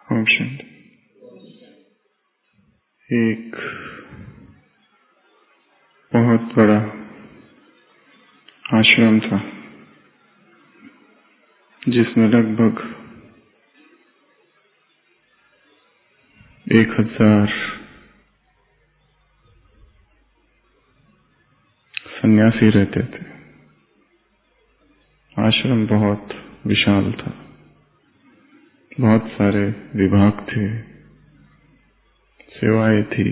ओम शांति। एक बहुत बड़ा आश्रम था जिसमें लगभग 1000 सन्यासी रहते थे। आश्रम बहुत विशाल था, बहुत सारे विभाग थे, सेवाएं थी,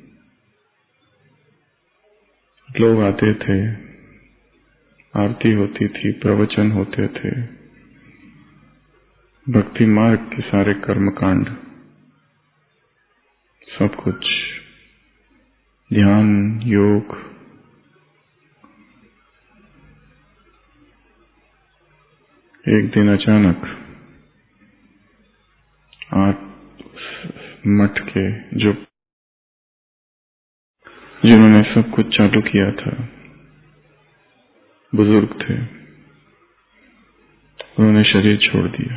लोग आते थे, आरती होती थी, प्रवचन होते थे, भक्ति मार्ग के सारे कर्मकांड, सब कुछ, ध्यान, योग। एक दिन अचानक मठ के जिन्होंने सब कुछ चालू किया था, बुजुर्ग थे, उन्होंने शरीर छोड़ दिया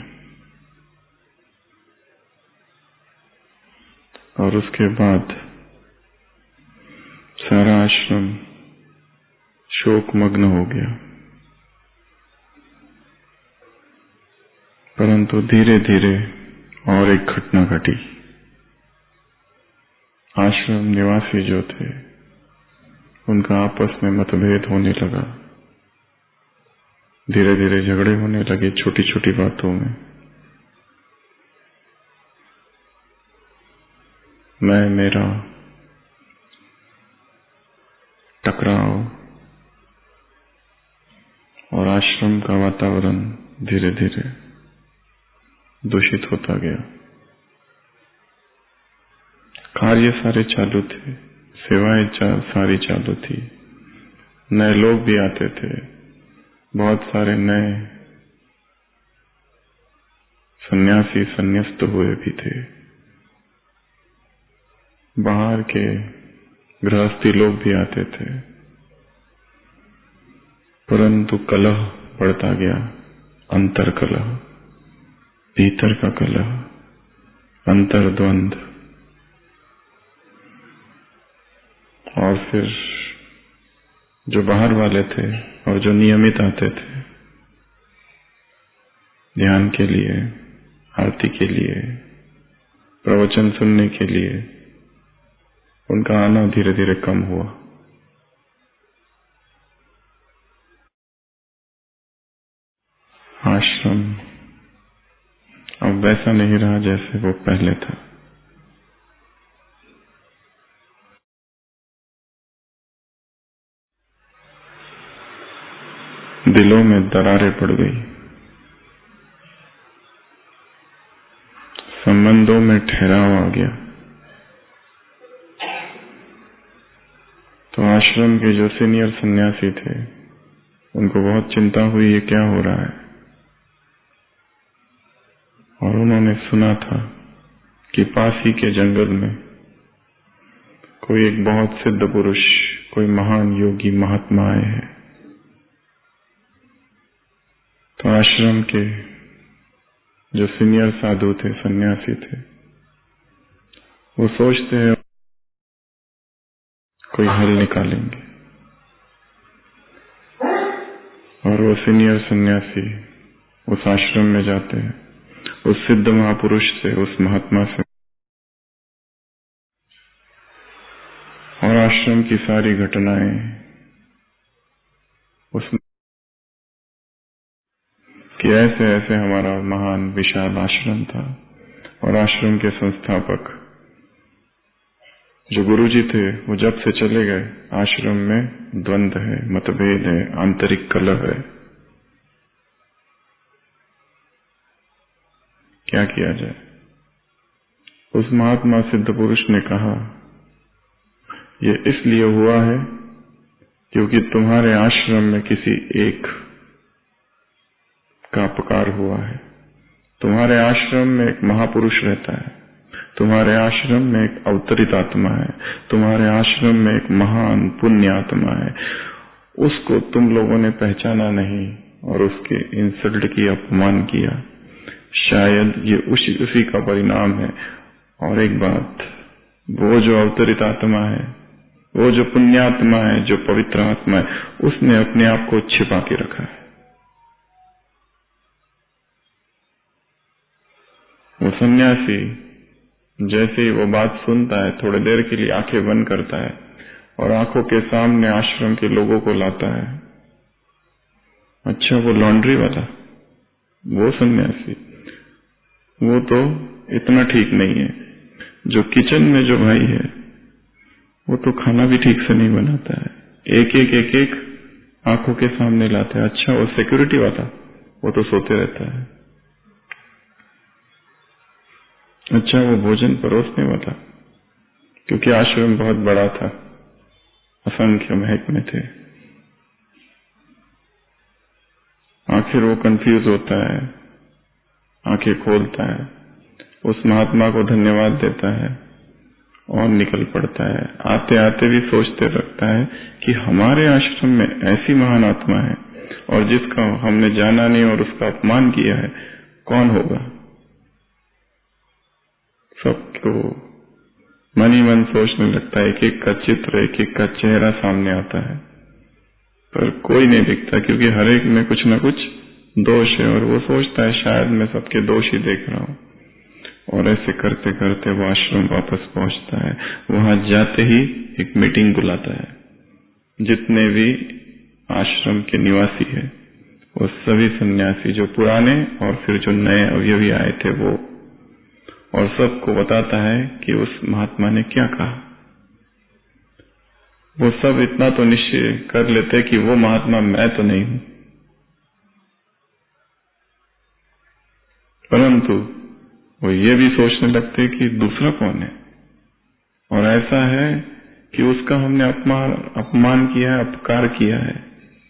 और उसके बाद सारा आश्रम शोकमग्न हो गया। परंतु धीरे धीरे और एक घटना घटी। आश्रम निवासी जो थे उनका आपस में मतभेद होने लगा, धीरे धीरे झगड़े होने लगे छोटी छोटी बातों में। मैं मेरा टकराव और आश्रम का वातावरण धीरे धीरे दूषित होता गया। कार्य सारे चालू थे, सेवाएं सारी चालू थी, नए लोग भी आते थे, बहुत सारे नए सन्यासी संन्यास्त हुए भी थे, बाहर के गृहस्थी लोग भी आते थे। परंतु कलह बढ़ता गया, अंतर कलह, भीतर का कलह, अंतर्द्वंद। और फिर जो बाहर वाले थे और जो नियमित आते थे ध्यान के लिए, आरती के लिए, प्रवचन सुनने के लिए, उनका आना धीरे धीरे कम हुआ। आश्रम अब वैसा नहीं रहा जैसे वो पहले था। दिलों में दरारें पड़ गई, संबंधों में ठहराव आ गया। तो आश्रम के जो सीनियर सन्यासी थे उनको बहुत चिंता हुई, ये क्या हो रहा है। और उन्होंने सुना था कि पास ही के जंगल में कोई एक बहुत सिद्ध पुरुष, कोई महान योगी महात्मा आए हैं। तो आश्रम के जो सीनियर साधु थे, सन्यासी थे, वो सोचते हैं कोई हल निकालेंगे। और वो सीनियर सन्यासी उस आश्रम में जाते हैं, उस सिद्ध महापुरुष से, उस महात्मा से, और आश्रम की सारी घटनाएं उसमें कि ऐसे ऐसे हमारा महान विशाल आश्रम था और आश्रम के संस्थापक जो गुरुजी थे वो जब से चले गए आश्रम में द्वंद्व है, मतभेद है, आंतरिक कलह है। क्या किया जाए। उस महात्मा सिद्ध पुरुष ने कहा, ये इसलिए हुआ है क्योंकि तुम्हारे आश्रम में किसी एक का अपकार हुआ है। तुम्हारे आश्रम में एक महापुरुष रहता है, तुम्हारे आश्रम में एक अवतरित आत्मा है, तुम्हारे आश्रम में एक महान पुण्य आत्मा है। उसको तुम लोगों ने पहचाना नहीं और उसके इंसल्ट की, अपमान किया, शायद ये उसी का परिणाम है। और एक बात, वो जो अवतरित आत्मा है, वो जो पुण्यात्मा है, जो पवित्र आत्मा है, उसने अपने आप को छिपा के रखा है। वो सन्यासी जैसे ही वो बात सुनता है, थोड़ी देर के लिए आंखें बंद करता है और आंखों के सामने आश्रम के लोगों को लाता है। अच्छा, वो लॉन्ड्री वाला, वो सन्यासी, वो तो इतना ठीक नहीं है। जो किचन में जो भाई है, वो तो खाना भी ठीक से नहीं बनाता है, एक एक आंखों के सामने लाता है। अच्छा, वो सिक्योरिटी वाला, वो तो सोते रहता है। अच्छा, वो भोजन परोसने वाला, क्योंकि आश्रम बहुत बड़ा था, असंख्य महकमे थे, आखिर वो कंफ्यूज होता है, आंखें खोलता है, उस महात्मा को धन्यवाद देता है और निकल पड़ता है। आते आते भी सोचते रखता है कि हमारे आश्रम में ऐसी महान आत्मा है और जिसका हमने जाना नहीं और उसका अपमान किया है, कौन होगा? सबको मन ही मन सोचने लगता है, एक एक का चित्र, एक एक का चेहरा सामने आता है, पर कोई नहीं दिखता, क्योंकि हर एक में कुछ न कुछ दोष है और वो सोचता है शायद मैं सबके दोष ही देख रहा हूं। और ऐसे करते करते वो आश्रम वापस पहुंचता है। वहां जाते ही एक मीटिंग बुलाता है, जितने भी आश्रम के निवासी है, वो सभी सन्यासी, जो पुराने और फिर जो नए अवयवी आए थे वो, और सबको बताता है कि उस महात्मा ने क्या कहा। वो सब इतना तो निश्चय कर लेते कि वो महात्मा मैं तो नहीं हूं, परंतु वो ये भी सोचने लगते कि दूसरा कौन है, और ऐसा है कि उसका हमने अपमान किया है, अपकार किया है।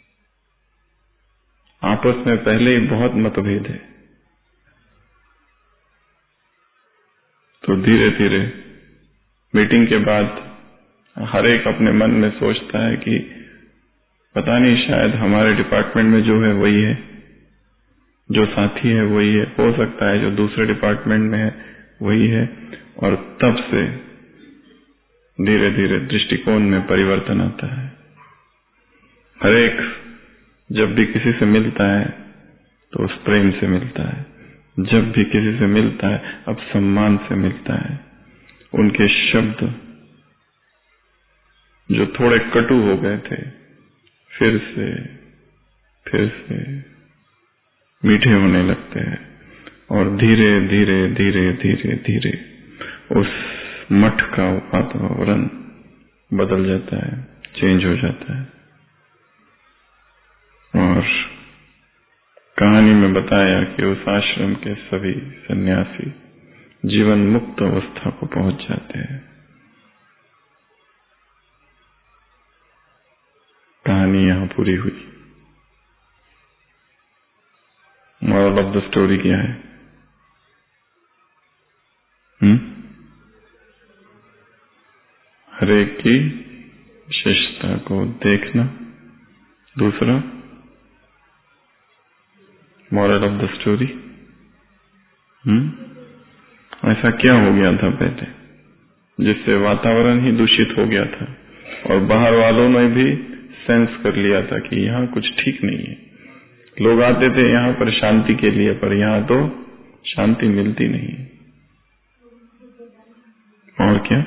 आपस में पहले ही बहुत मतभेद है। तो धीरे धीरे मीटिंग के बाद हर एक अपने मन में सोचता है कि पता नहीं, शायद हमारे डिपार्टमेंट में जो है वही है, जो साथी है वही है, हो सकता है जो दूसरे डिपार्टमेंट में है वही है। और तब से धीरे धीरे दृष्टिकोण में परिवर्तन आता है। हर एक जब भी किसी से मिलता है तो उस प्रेम से मिलता है, जब भी किसी से मिलता है अब सम्मान से मिलता है। उनके शब्द जो थोड़े कटु हो गए थे, फिर से मीठे होने लगते हैं, और धीरे धीरे धीरे धीरे धीरे उस मठ का वातावरण बदल जाता है, चेंज हो जाता है। और कहानी में बताया कि उस आश्रम के सभी सन्यासी जीवन मुक्त अवस्था को पहुंच जाते हैं। कहानी यहां पूरी हुई। मॉरल ऑफ द स्टोरी क्या है? हर एक की विशेषता को देखना। दूसरा, मॉरल ऑफ द स्टोरी, ऐसा क्या हो गया था पहले जिससे वातावरण ही दूषित हो गया था और बाहर वालों ने भी सेंस कर लिया था कि यहाँ कुछ ठीक नहीं है। लोग आते थे यहाँ पर शांति के लिए, पर यहाँ तो शांति मिलती नहीं। और क्या?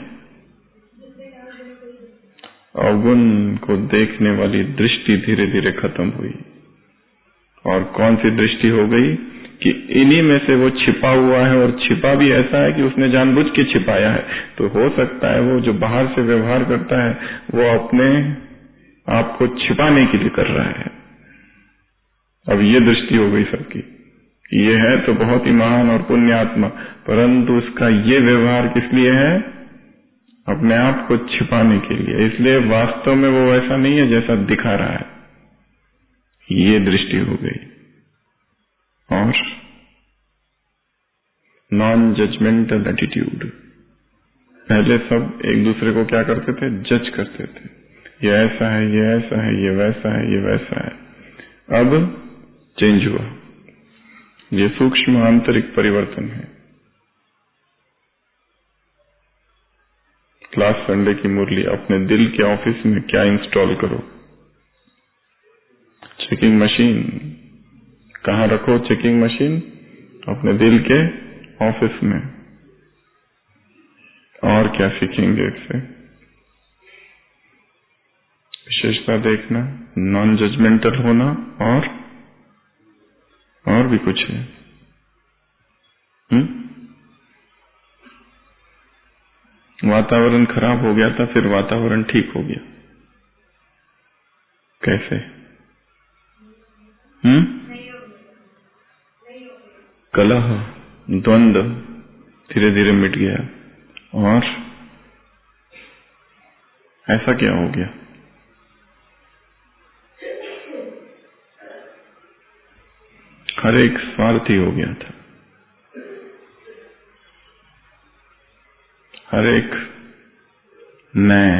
अवगुण को देखने वाली दृष्टि धीरे धीरे खत्म हुई। और कौन सी दृष्टि हो गई कि इन्हीं में से वो छिपा हुआ है, और छिपा भी ऐसा है कि उसने जानबूझ के छिपाया है। तो हो सकता है वो जो बाहर से व्यवहार करता है वो अपने आप को छिपाने के लिए कर रहा है। अब ये दृष्टि हो गई सबकी, ये है तो बहुत ही महान और पुण्य आत्मा, परंतु उसका ये व्यवहार किस लिए है? अपने आप को छिपाने के लिए। इसलिए वास्तव में वो ऐसा नहीं है जैसा दिखा रहा है। ये दृष्टि हो गई। और नॉन जजमेंटल एटीट्यूड। पहले सब एक दूसरे को क्या करते थे? जज करते थे, ये ऐसा है, ये ऐसा है, ये वैसा है, ये वैसा है। अब चेंज हुआ। ये सूक्ष्म आंतरिक परिवर्तन है। लास्ट संडे की मुरली, अपने दिल के ऑफिस में क्या इंस्टॉल करो? Checking machine. कहाँ रखो चेकिंग मशीन? अपने दिल के ऑफिस में। और क्या सीखेंगे इससे? विशेषता देखना, नॉन जजमेंटल होना, और भी कुछ है। वातावरण खराब हो गया था, फिर वातावरण ठीक हो गया। कैसे? कलह, द्वंद्व धीरे धीरे मिट गया। और ऐसा क्या हो गया? हर एक स्वार्थी हो गया था, हर एक मैं,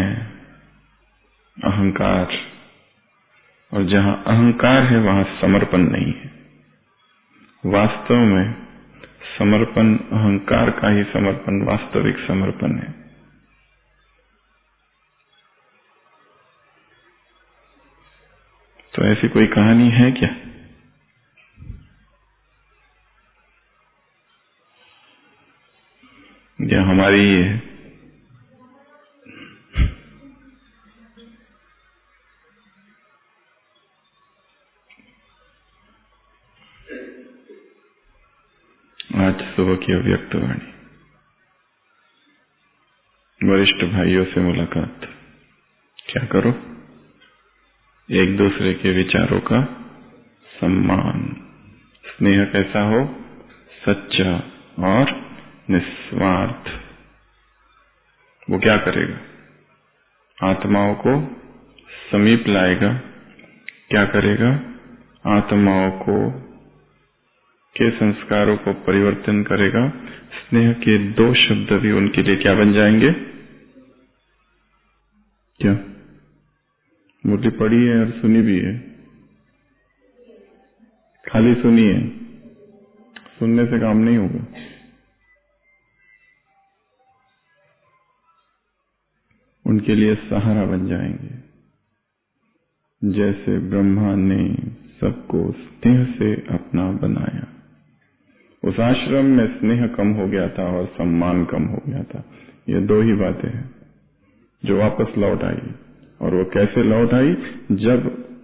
अहंकार। और जहां अहंकार है वहां समर्पण नहीं है। वास्तव में समर्पण, अहंकार का ही समर्पण वास्तविक समर्पण है। तो ऐसी कोई कहानी है क्या? या हमारी ही है? आज सुबह की अव्यक्तवाणी, वरिष्ठ भाइयों से मुलाकात। क्या करो? एक दूसरे के विचारों का सम्मान। स्नेह कैसा हो? सच्चा और निस्वार्थ। वो क्या करेगा? आत्माओं को समीप लाएगा। क्या करेगा? आत्माओं को के संस्कारों को परिवर्तन करेगा। स्नेह के 2 शब्द भी उनके लिए क्या बन जाएंगे? क्या? मुरली पढ़ी है और सुनी भी है। खाली सुनी है, सुनने से काम नहीं होगा। उनके लिए सहारा बन जाएंगे। जैसे ब्रह्मा ने सबको स्नेह से अपना बनाया, उस आश्रम में स्नेह कम हो गया था और सम्मान कम हो गया था। ये 2 ही बातें हैं जो वापस लौट आई। और वो कैसे लौट आई? जब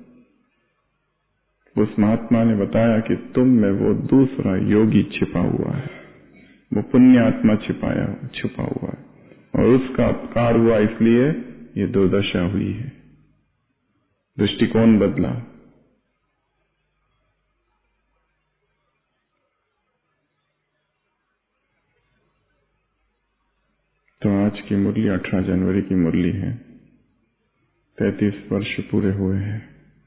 उस महात्मा ने बताया कि तुम में वो दूसरा योगी छिपा हुआ है, वो पुण्य आत्मा छुपा हुआ है, और उसका अपकार हुआ, इसलिए ये दुर्दशा हुई है। दृष्टिकोण बदला। तो आज की मुरली 18 जनवरी की मुरली है। 33 वर्ष पूरे हुए हैं।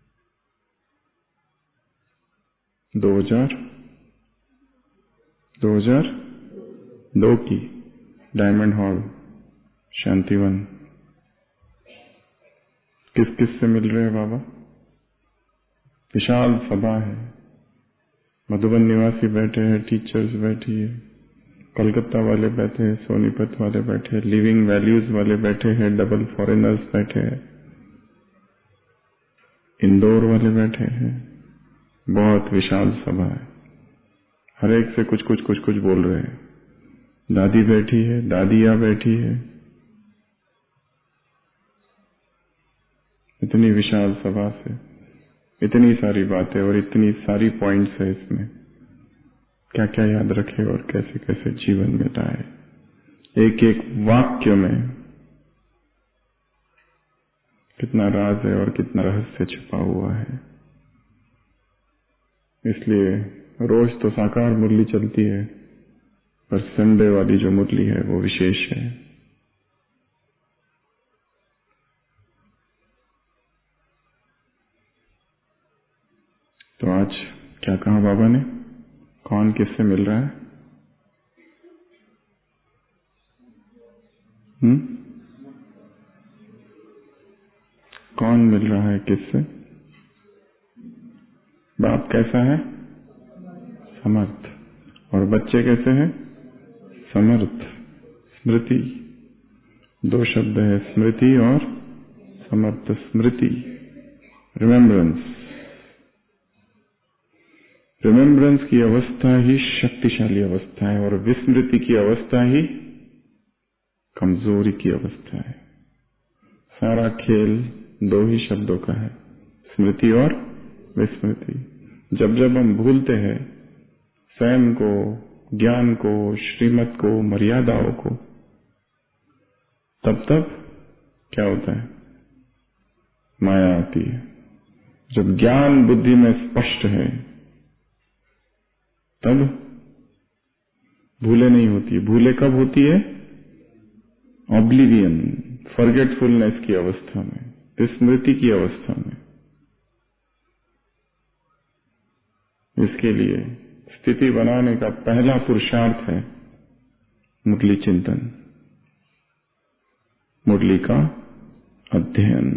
2002 की डायमंड हॉल, शांतिवन। किस किस से मिल रहे हैं बाबा? विशाल सभा है। मधुबन निवासी बैठे हैं, टीचर्स बैठी है, कलकत्ता वाले बैठे हैं, सोनीपत वाले बैठे हैं, लिविंग वैल्यूज वाले बैठे हैं, डबल फॉरेनर्स बैठे हैं, इंदौर वाले बैठे हैं। बहुत विशाल सभा है। हर एक से कुछ कुछ बोल रहे हैं। दादी बैठी है, दादियां बैठी है। इतनी विशाल सभा से इतनी सारी बातें और इतनी सारी पॉइंट्स है इसमें। क्या क्या याद रखे और कैसे कैसे जीवन में लाए। एक एक वाक्य में कितना राज है और कितना रहस्य छिपा हुआ है। इसलिए रोज तो साकार मुरली चलती है, पर संडे वाली जो मुरली है वो विशेष है। तो आज क्या कहा बाबा ने? कौन किससे मिल रहा है? कौन मिल रहा है किससे? बाप कैसा है? समर्थ। और बच्चे कैसे हैं? समर्थ। स्मृति, दो शब्द है, स्मृति और समर्थ। स्मृति रिमेम्बरेंस, रिमेम्बरेंस की अवस्था ही शक्तिशाली अवस्था है और विस्मृति की अवस्था ही कमजोरी की अवस्था है। सारा खेल दो ही शब्दों का है, स्मृति और विस्मृति। जब जब हम भूलते हैं स्वयं को, ज्ञान को, श्रीमत को, मर्यादाओं को, तब तब क्या होता है? माया आती है। जब ज्ञान बुद्धि में स्पष्ट है तब भूले नहीं होती। भूले कब होती है? ऑब्लिवियन, फॉरगेटफुलनेस की अवस्था में, विस्मृति की अवस्था में। इसके लिए स्थिति बनाने का पहला पुरुषार्थ है मुरली चिंतन, मुरली का अध्ययन।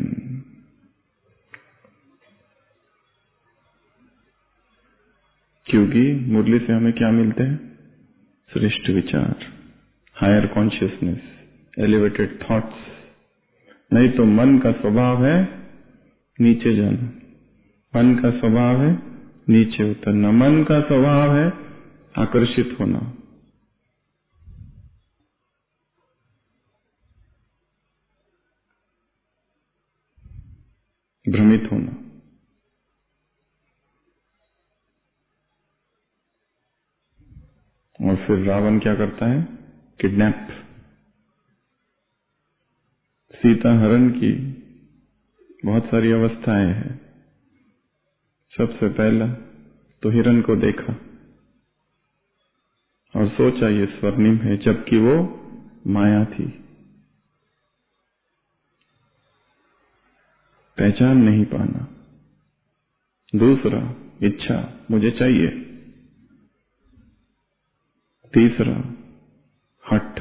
क्योंकि मुरली से हमें क्या मिलते हैं? श्रेष्ठ विचार, हायर कॉन्शियसनेस, एलिवेटेड थॉट्स। नहीं तो मन का स्वभाव है नीचे जाना, मन का स्वभाव है नीचे उतरना, मन का स्वभाव है आकर्षित होना। भ्रमित होना। और फिर रावण क्या करता है? किडनैप। सीता हरण की बहुत सारी अवस्थाएं हैं। सबसे पहला तो हिरण को देखा और सोचा ये स्वर्णिम है, जबकि वो माया थी। पहचान नहीं पाना। दूसरा, इच्छा, मुझे चाहिए। तीसरा, हठ।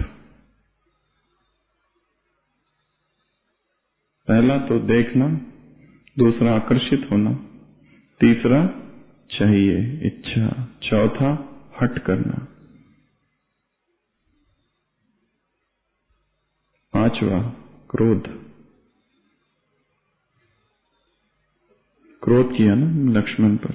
पहला तो देखना, दूसरा आकर्षित होना, तीसरा चाहिए, इच्छा, चौथा हट करना, पांचवा क्रोध। क्रोध किया ना लक्ष्मण पर,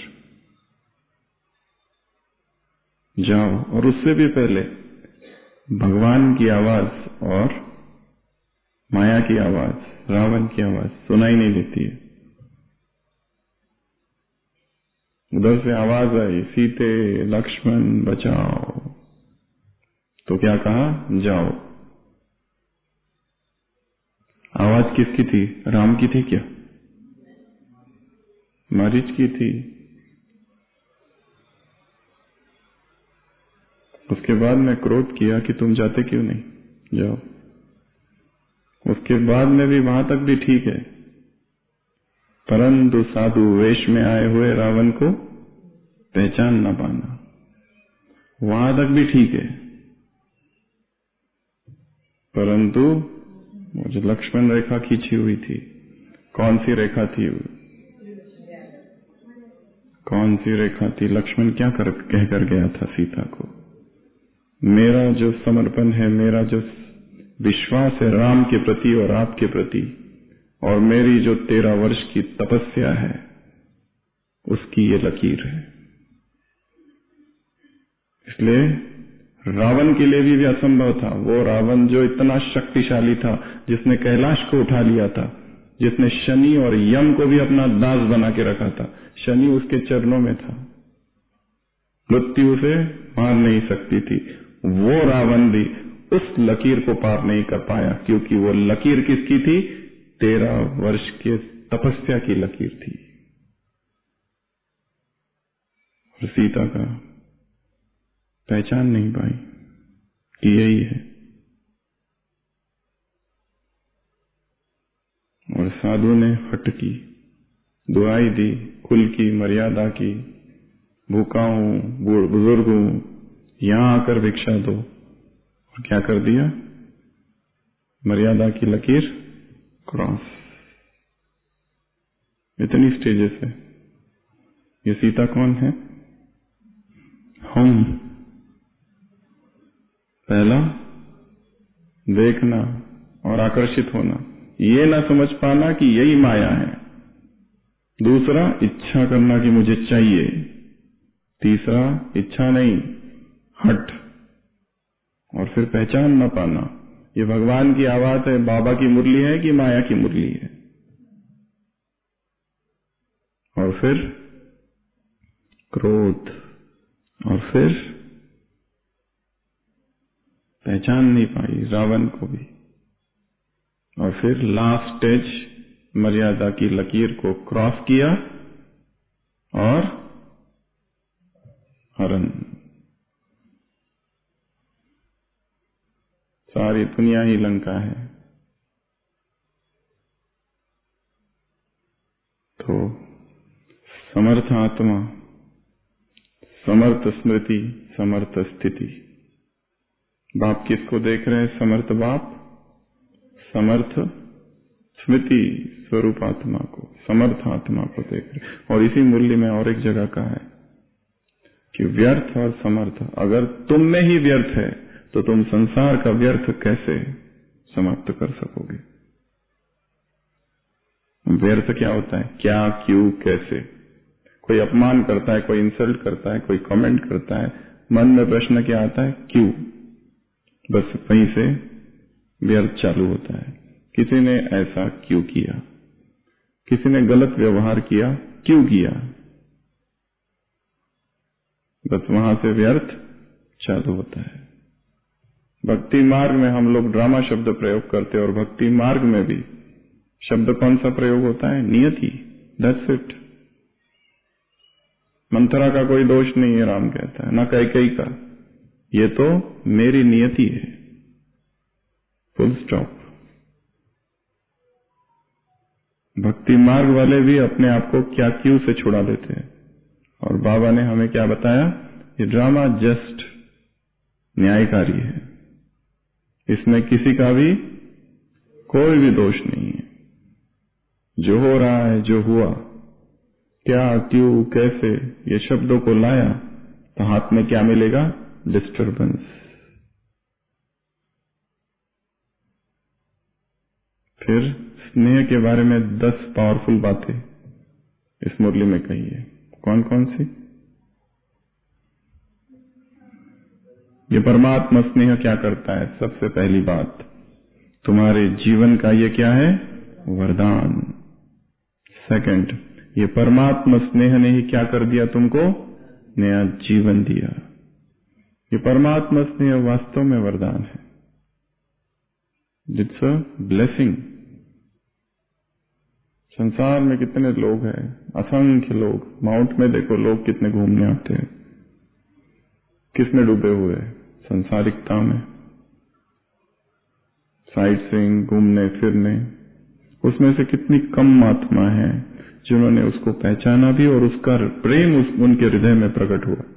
जाओ। और उससे भी पहले भगवान की आवाज और माया की आवाज, रावण की आवाज सुनाई नहीं देती है। उधर से आवाज आई, सीते लक्ष्मण बचाओ। तो क्या कहा? जाओ। आवाज किसकी थी? राम की थी क्या? मारीच की थी। उसके बाद में क्रोध किया कि तुम जाते क्यों नहीं, जाओ। उसके बाद में भी वहां तक भी ठीक है, परंतु साधु वेश में आए हुए रावण को पहचान न पाना, वहां तक भी ठीक है। परंतु जो लक्ष्मण रेखा खींची हुई थी, कौन सी रेखा थी? कौन सी रेखा थी? लक्ष्मण क्या कहकर गया था सीता को? मेरा जो समर्पण है, मेरा जो विश्वास है राम के प्रति और आपके प्रति, और मेरी जो 13 वर्ष की तपस्या है, उसकी ये लकीर है। इसलिए रावण के लिए भी असंभव था। वो रावण जो इतना शक्तिशाली था, जिसने कैलाश को उठा लिया था, जिसने शनि और यम को भी अपना दास बना के रखा था, शनि उसके चरणों में था, मृत्यु उसे मार नहीं सकती थी। वो रावण भी उस लकीर को पार नहीं कर पाया, क्योंकि वो लकीर किसकी थी? 13 वर्ष के तपस्या की लकीर थी। और सीता का पहचान नहीं पाई कि यही है। और साधु ने हट की, दुआई दी, कुल की मर्यादा की, भूखा हूं, बुजुर्ग हूं, यहां आकर भिक्षा दो। और क्या कर दिया? मर्यादा की लकीर क्रॉस। इतनी स्टेजेस है। ये सीता कौन है? हम पहला देखना और आकर्षित होना, ये ना समझ पाना कि यही माया है। दूसरा, इच्छा करना कि मुझे चाहिए। तीसरा, इच्छा नहीं, हट। और फिर पहचान न पाना, ये भगवान की आवाज है, बाबा की मुरली है कि माया की मुरली है। और फिर क्रोध, और फिर पहचान नहीं पाई रावण को भी। और फिर लास्ट स्टेज, मर्यादा की लकीर को क्रॉस किया और हरण। सारी दुनिया ही लंका है। तो समर्थ आत्मा, समर्थ स्मृति, समर्थ स्थिति। बाप किसको देख रहे हैं? समर्थ बाप, समर्थ स्मृति स्वरूप आत्मा को, समर्थ आत्मा को देख रहे। और इसी मुरली में और एक जगह का है कि व्यर्थ और समर्थ, अगर तुम में ही व्यर्थ है तो तुम संसार का व्यर्थ कैसे समाप्त कर सकोगे? व्यर्थ क्या होता है? क्या, क्यों, कैसे। कोई अपमान करता है, कोई इंसल्ट करता है, कोई कमेंट करता है, मन में प्रश्न क्या आता है? क्यों। बस वहीं से व्यर्थ चालू होता है। किसी ने ऐसा क्यों किया, किसी ने गलत व्यवहार किया, क्यों किया, बस वहां से व्यर्थ चालू होता है। भक्ति मार्ग में हम लोग ड्रामा शब्द प्रयोग करते हैं, और भक्ति मार्ग में भी शब्द कौन सा प्रयोग होता है? नियति। That's it. मंथरा का कोई दोष नहीं है, राम कहता है, ना कैकेयी का। ये तो मेरी नियति है, फुल स्टॉप। भक्ति मार्ग वाले भी अपने आप को क्या क्यों से छुड़ा देते हैं। और बाबा ने हमें क्या बताया? ये ड्रामा जस्ट न्यायकारी है, इसमें किसी का भी कोई भी दोष नहीं है। जो हो रहा है, जो हुआ, क्या, क्यों, कैसे, ये शब्दों को लाया तो हाथ में क्या मिलेगा? डिस्टर्बेंस। फिर स्नेह के बारे में 10 पावरफुल बातें इस मुरली में कही है। कौन कौन सी? ये परमात्मा स्नेह क्या करता है? सबसे पहली बात, तुम्हारे जीवन का ये क्या है? वरदान। सेकंड, ये परमात्मा स्नेह ने ही क्या कर दिया तुमको? नया जीवन दिया। ये परमात्मा स्नेह वास्तव में वरदान है। It's a blessing. संसार में कितने लोग हैं, असंख्य लोग। माउंट में देखो लोग कितने घूमने आते हैं, किसमें डूबे हुए हैं? संसारिकता में, साइट सीइंग, घूमने फिरने। उसमें से कितनी कम आत्मा है जिन्होंने उसको पहचाना भी और उसका प्रेम उनके हृदय में प्रकट हुआ।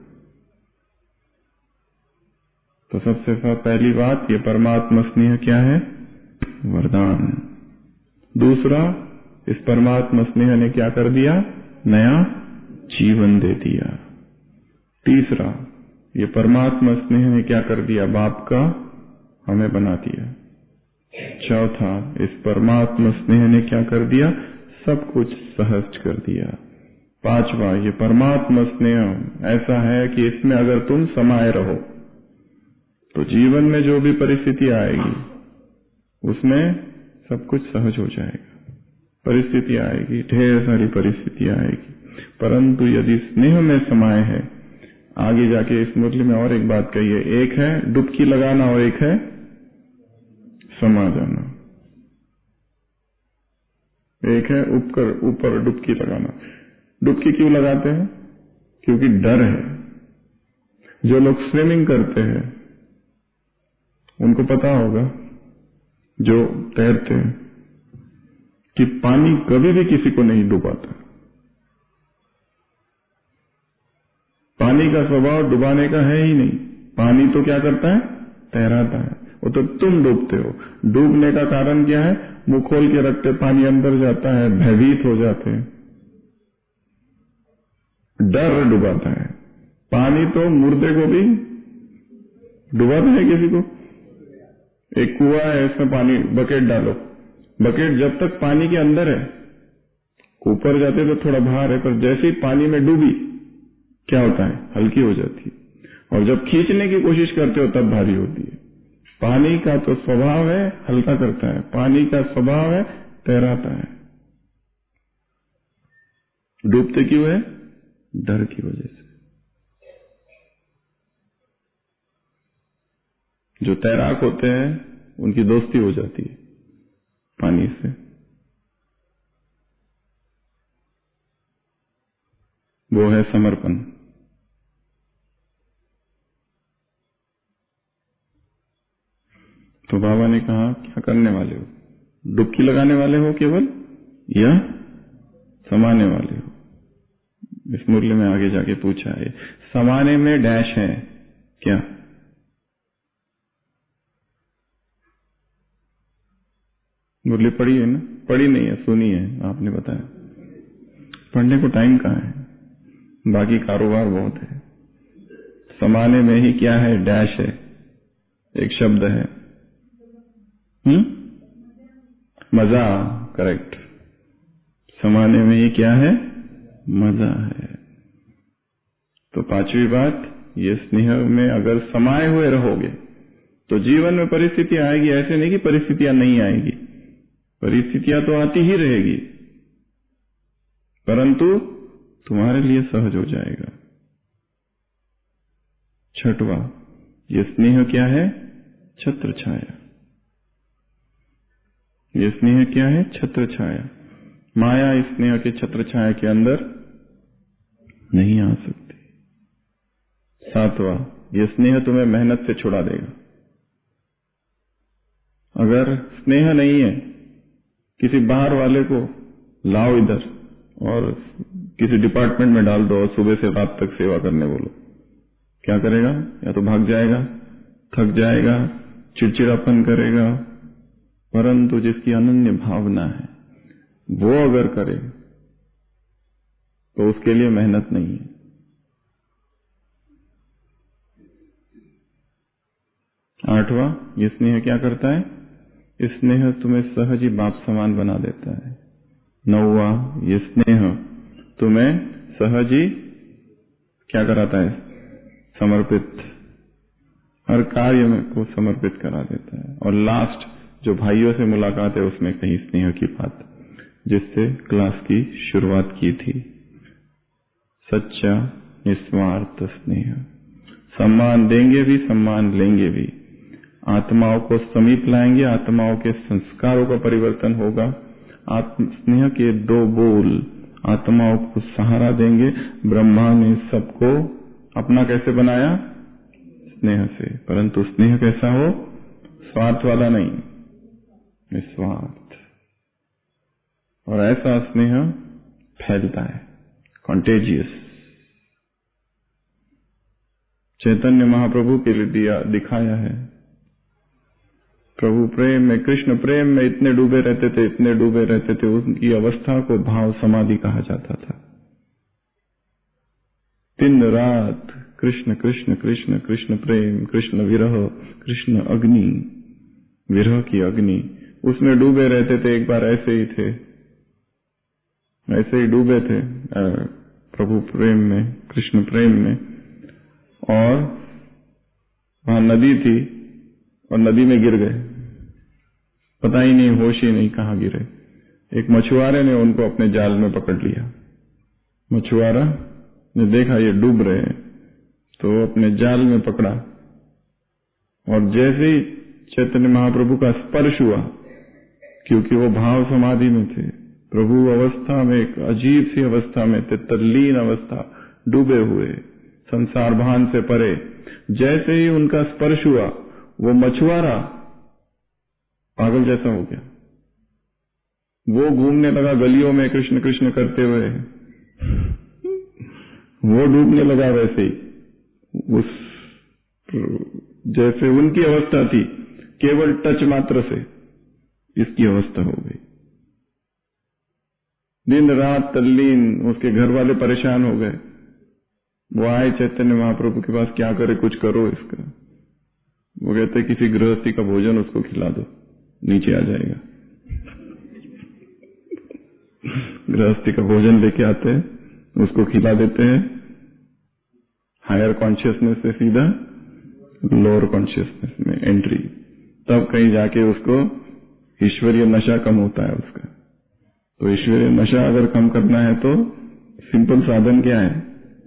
तो सबसे पहली बात, ये परमात्मा स्नेह क्या है? वरदान। दूसरा, इस परमात्मा स्नेह ने क्या कर दिया? नया जीवन दे दिया। तीसरा, ये परमात्मा स्नेह ने क्या कर दिया? बाप का हमें बना दिया। चौथा, इस परमात्मा स्नेह ने क्या कर दिया? सब कुछ सहज कर दिया। पांचवा, ये परमात्मा स्नेह ऐसा है कि इसमें अगर तुम समाये रहो तो जीवन में जो भी परिस्थिति आएगी उसमें सब कुछ सहज हो जाएगा। परिस्थिति आएगी, ढेर सारी परिस्थितियां आएगी, परंतु यदि स्नेह में समाये है, आगे जाके इस मुरली में और एक बात कही है, एक है डुबकी लगाना और एक है समा जाना। एक है ऊपर डुबकी लगाना। डुबकी क्यों लगाते हैं? क्योंकि डर है। जो लोग स्विमिंग करते हैं उनको पता होगा, जो तैरते हैं, कि पानी कभी भी किसी को नहीं डुबाता। पानी का स्वभाव डुबाने का है ही नहीं। पानी तो क्या करता है? तैराता है। वो तो तुम डूबते हो। डूबने का कारण क्या है? मुंह खोल के रखते, पानी अंदर जाता है, भयभीत हो जाते हैं। डर डुबाता है। पानी तो मुर्दे को भी डुबा है किसी को। एक कुआं है, इसमें पानी बकेट डालो, बकेट जब तक पानी के अंदर है, ऊपर जाते तो थोड़ा भार है, पर जैसे ही पानी में डूबी क्या होता है, हल्की हो जाती है, और जब खींचने की कोशिश करते हो तब भारी होती है। पानी का तो स्वभाव है हल्का करता है, पानी का स्वभाव है तैराता है। डूबते क्यों है? डर की वजह से। जो तैराक होते हैं उनकी दोस्ती हो जाती है पानी से। वो है समर्पण। तो बाबा ने कहा क्या करने वाले हो? डुबकी लगाने वाले हो केवल, या समाने वाले हो? इस मुरली में आगे जाके पूछा है, समाने में डैश है क्या? मुरली पढ़ी है ना? पढ़ी नहीं है, सुनी है, आपने बताया। पढ़ने को टाइम कहाँ है, बाकी कारोबार बहुत है। समाने में ही क्या है? डैश है, एक शब्द है, मजा। करेक्ट। समाने में ही क्या है? मजा है। तो पांचवी बात, ये स्नेह में अगर समाये हुए रहोगे तो जीवन में परिस्थितियां आएगी। ऐसे नहीं कि परिस्थितियां नहीं आएगी, परिस्थितियां तो आती ही रहेगी, परंतु तुम्हारे लिए सहज हो जाएगा। छठवा, ये स्नेह क्या है? छत्र छाया। ये स्नेह क्या है? छत्र छाया। माया इस स्नेह के छत्र छाया के अंदर नहीं आ सकती। सातवां, ये स्नेह तुम्हें मेहनत से छुड़ा देगा। अगर स्नेह नहीं है, किसी बाहर वाले को लाओ इधर और किसी डिपार्टमेंट में डाल दो और सुबह से रात तक सेवा करने बोलो, क्या करेगा? या तो भाग जाएगा, थक जाएगा, चिड़चिड़ापन करेगा। परंतु जिसकी अनन्य भावना है वो अगर करे तो उसके लिए मेहनत नहीं है। आठवां, ये स्नेह क्या करता है? स्नेह तुम्हें सहज ही बाप समान बना देता है। नौवां, ये स्नेह तुम्हें सहज ही क्या कराता है? समर्पित, हर कार्य में को समर्पित करा देता है। और लास्ट, जो भाइयों से मुलाकात है उसमें कहीं स्नेह की बात, जिससे क्लास की शुरुआत की थी। सच्चा निस्वार्थ स्नेह, सम्मान देंगे भी, सम्मान लेंगे भी। आत्माओं को समीप लाएंगे, आत्माओं के संस्कारों का परिवर्तन होगा। आत्म स्नेह के दो बोल आत्माओं को सहारा देंगे। ब्रह्मा ने सबको अपना कैसे बनाया? स्नेह से। परंतु स्नेह कैसा हो? स्वार्थ वाला नहीं, निस्वार्थ। और ऐसा स्नेह फैलता है, कॉन्टेजियस। चैतन्य महाप्रभु के लिए दिखाया है। प्रभु प्रेम में, कृष्ण प्रेम में इतने डूबे रहते थे, इतने डूबे रहते थे, उनकी अवस्था को भाव समाधि कहा जाता था। दिन रात कृष्ण कृष्ण कृष्ण, कृष्ण प्रेम, कृष्ण विरह, कृष्ण अग्नि, विरह की अग्नि, उसमें डूबे रहते थे। एक बार ऐसे ही थे, ऐसे ही डूबे थे प्रभु प्रेम में, कृष्ण प्रेम में, और वहां नदी थी और नदी में गिर गए। पता ही नहीं, होश ही नहीं, कहां गिरे। एक मछुआरे ने उनको अपने जाल में पकड़ लिया। मछुआरा ने देखा ये डूब रहे हैं तो अपने जाल में पकड़ा, और जैसे ही चैतन्य महाप्रभु का स्पर्श हुआ, क्योंकि वो भाव समाधि में थे, प्रभु अवस्था में, एक अजीब सी अवस्था में थे, तल्लीन अवस्था, डूबे हुए, संसार भान से परे। जैसे ही उनका स्पर्श हुआ, वो मछुआरा पागल जैसा हो गया। वो घूमने लगा गलियों में कृष्ण कृष्ण करते हुए, वो डूबने लगा वैसे ही, उस जैसे उनकी अवस्था थी, केवल टच मात्र से इसकी अवस्था हो गई। दिन रात तल्लीन, उसके घर वाले परेशान हो गए। वो आए चैतन्य महाप्रभु के पास, क्या करे, कुछ करो इसका। वो कहते किसी गृहस्थी का भोजन उसको खिला दो, नीचे आ जाएगा। गृहस्थी का भोजन लेके आते हैं, उसको खिला देते हैं, हायर कॉन्शियसनेस से सीधा लोअर कॉन्शियसनेस में एंट्री, तब कहीं जाके उसको ईश्वरीय नशा कम होता है उसका। तो ईश्वरीय नशा अगर कम करना है तो सिंपल साधन क्या है?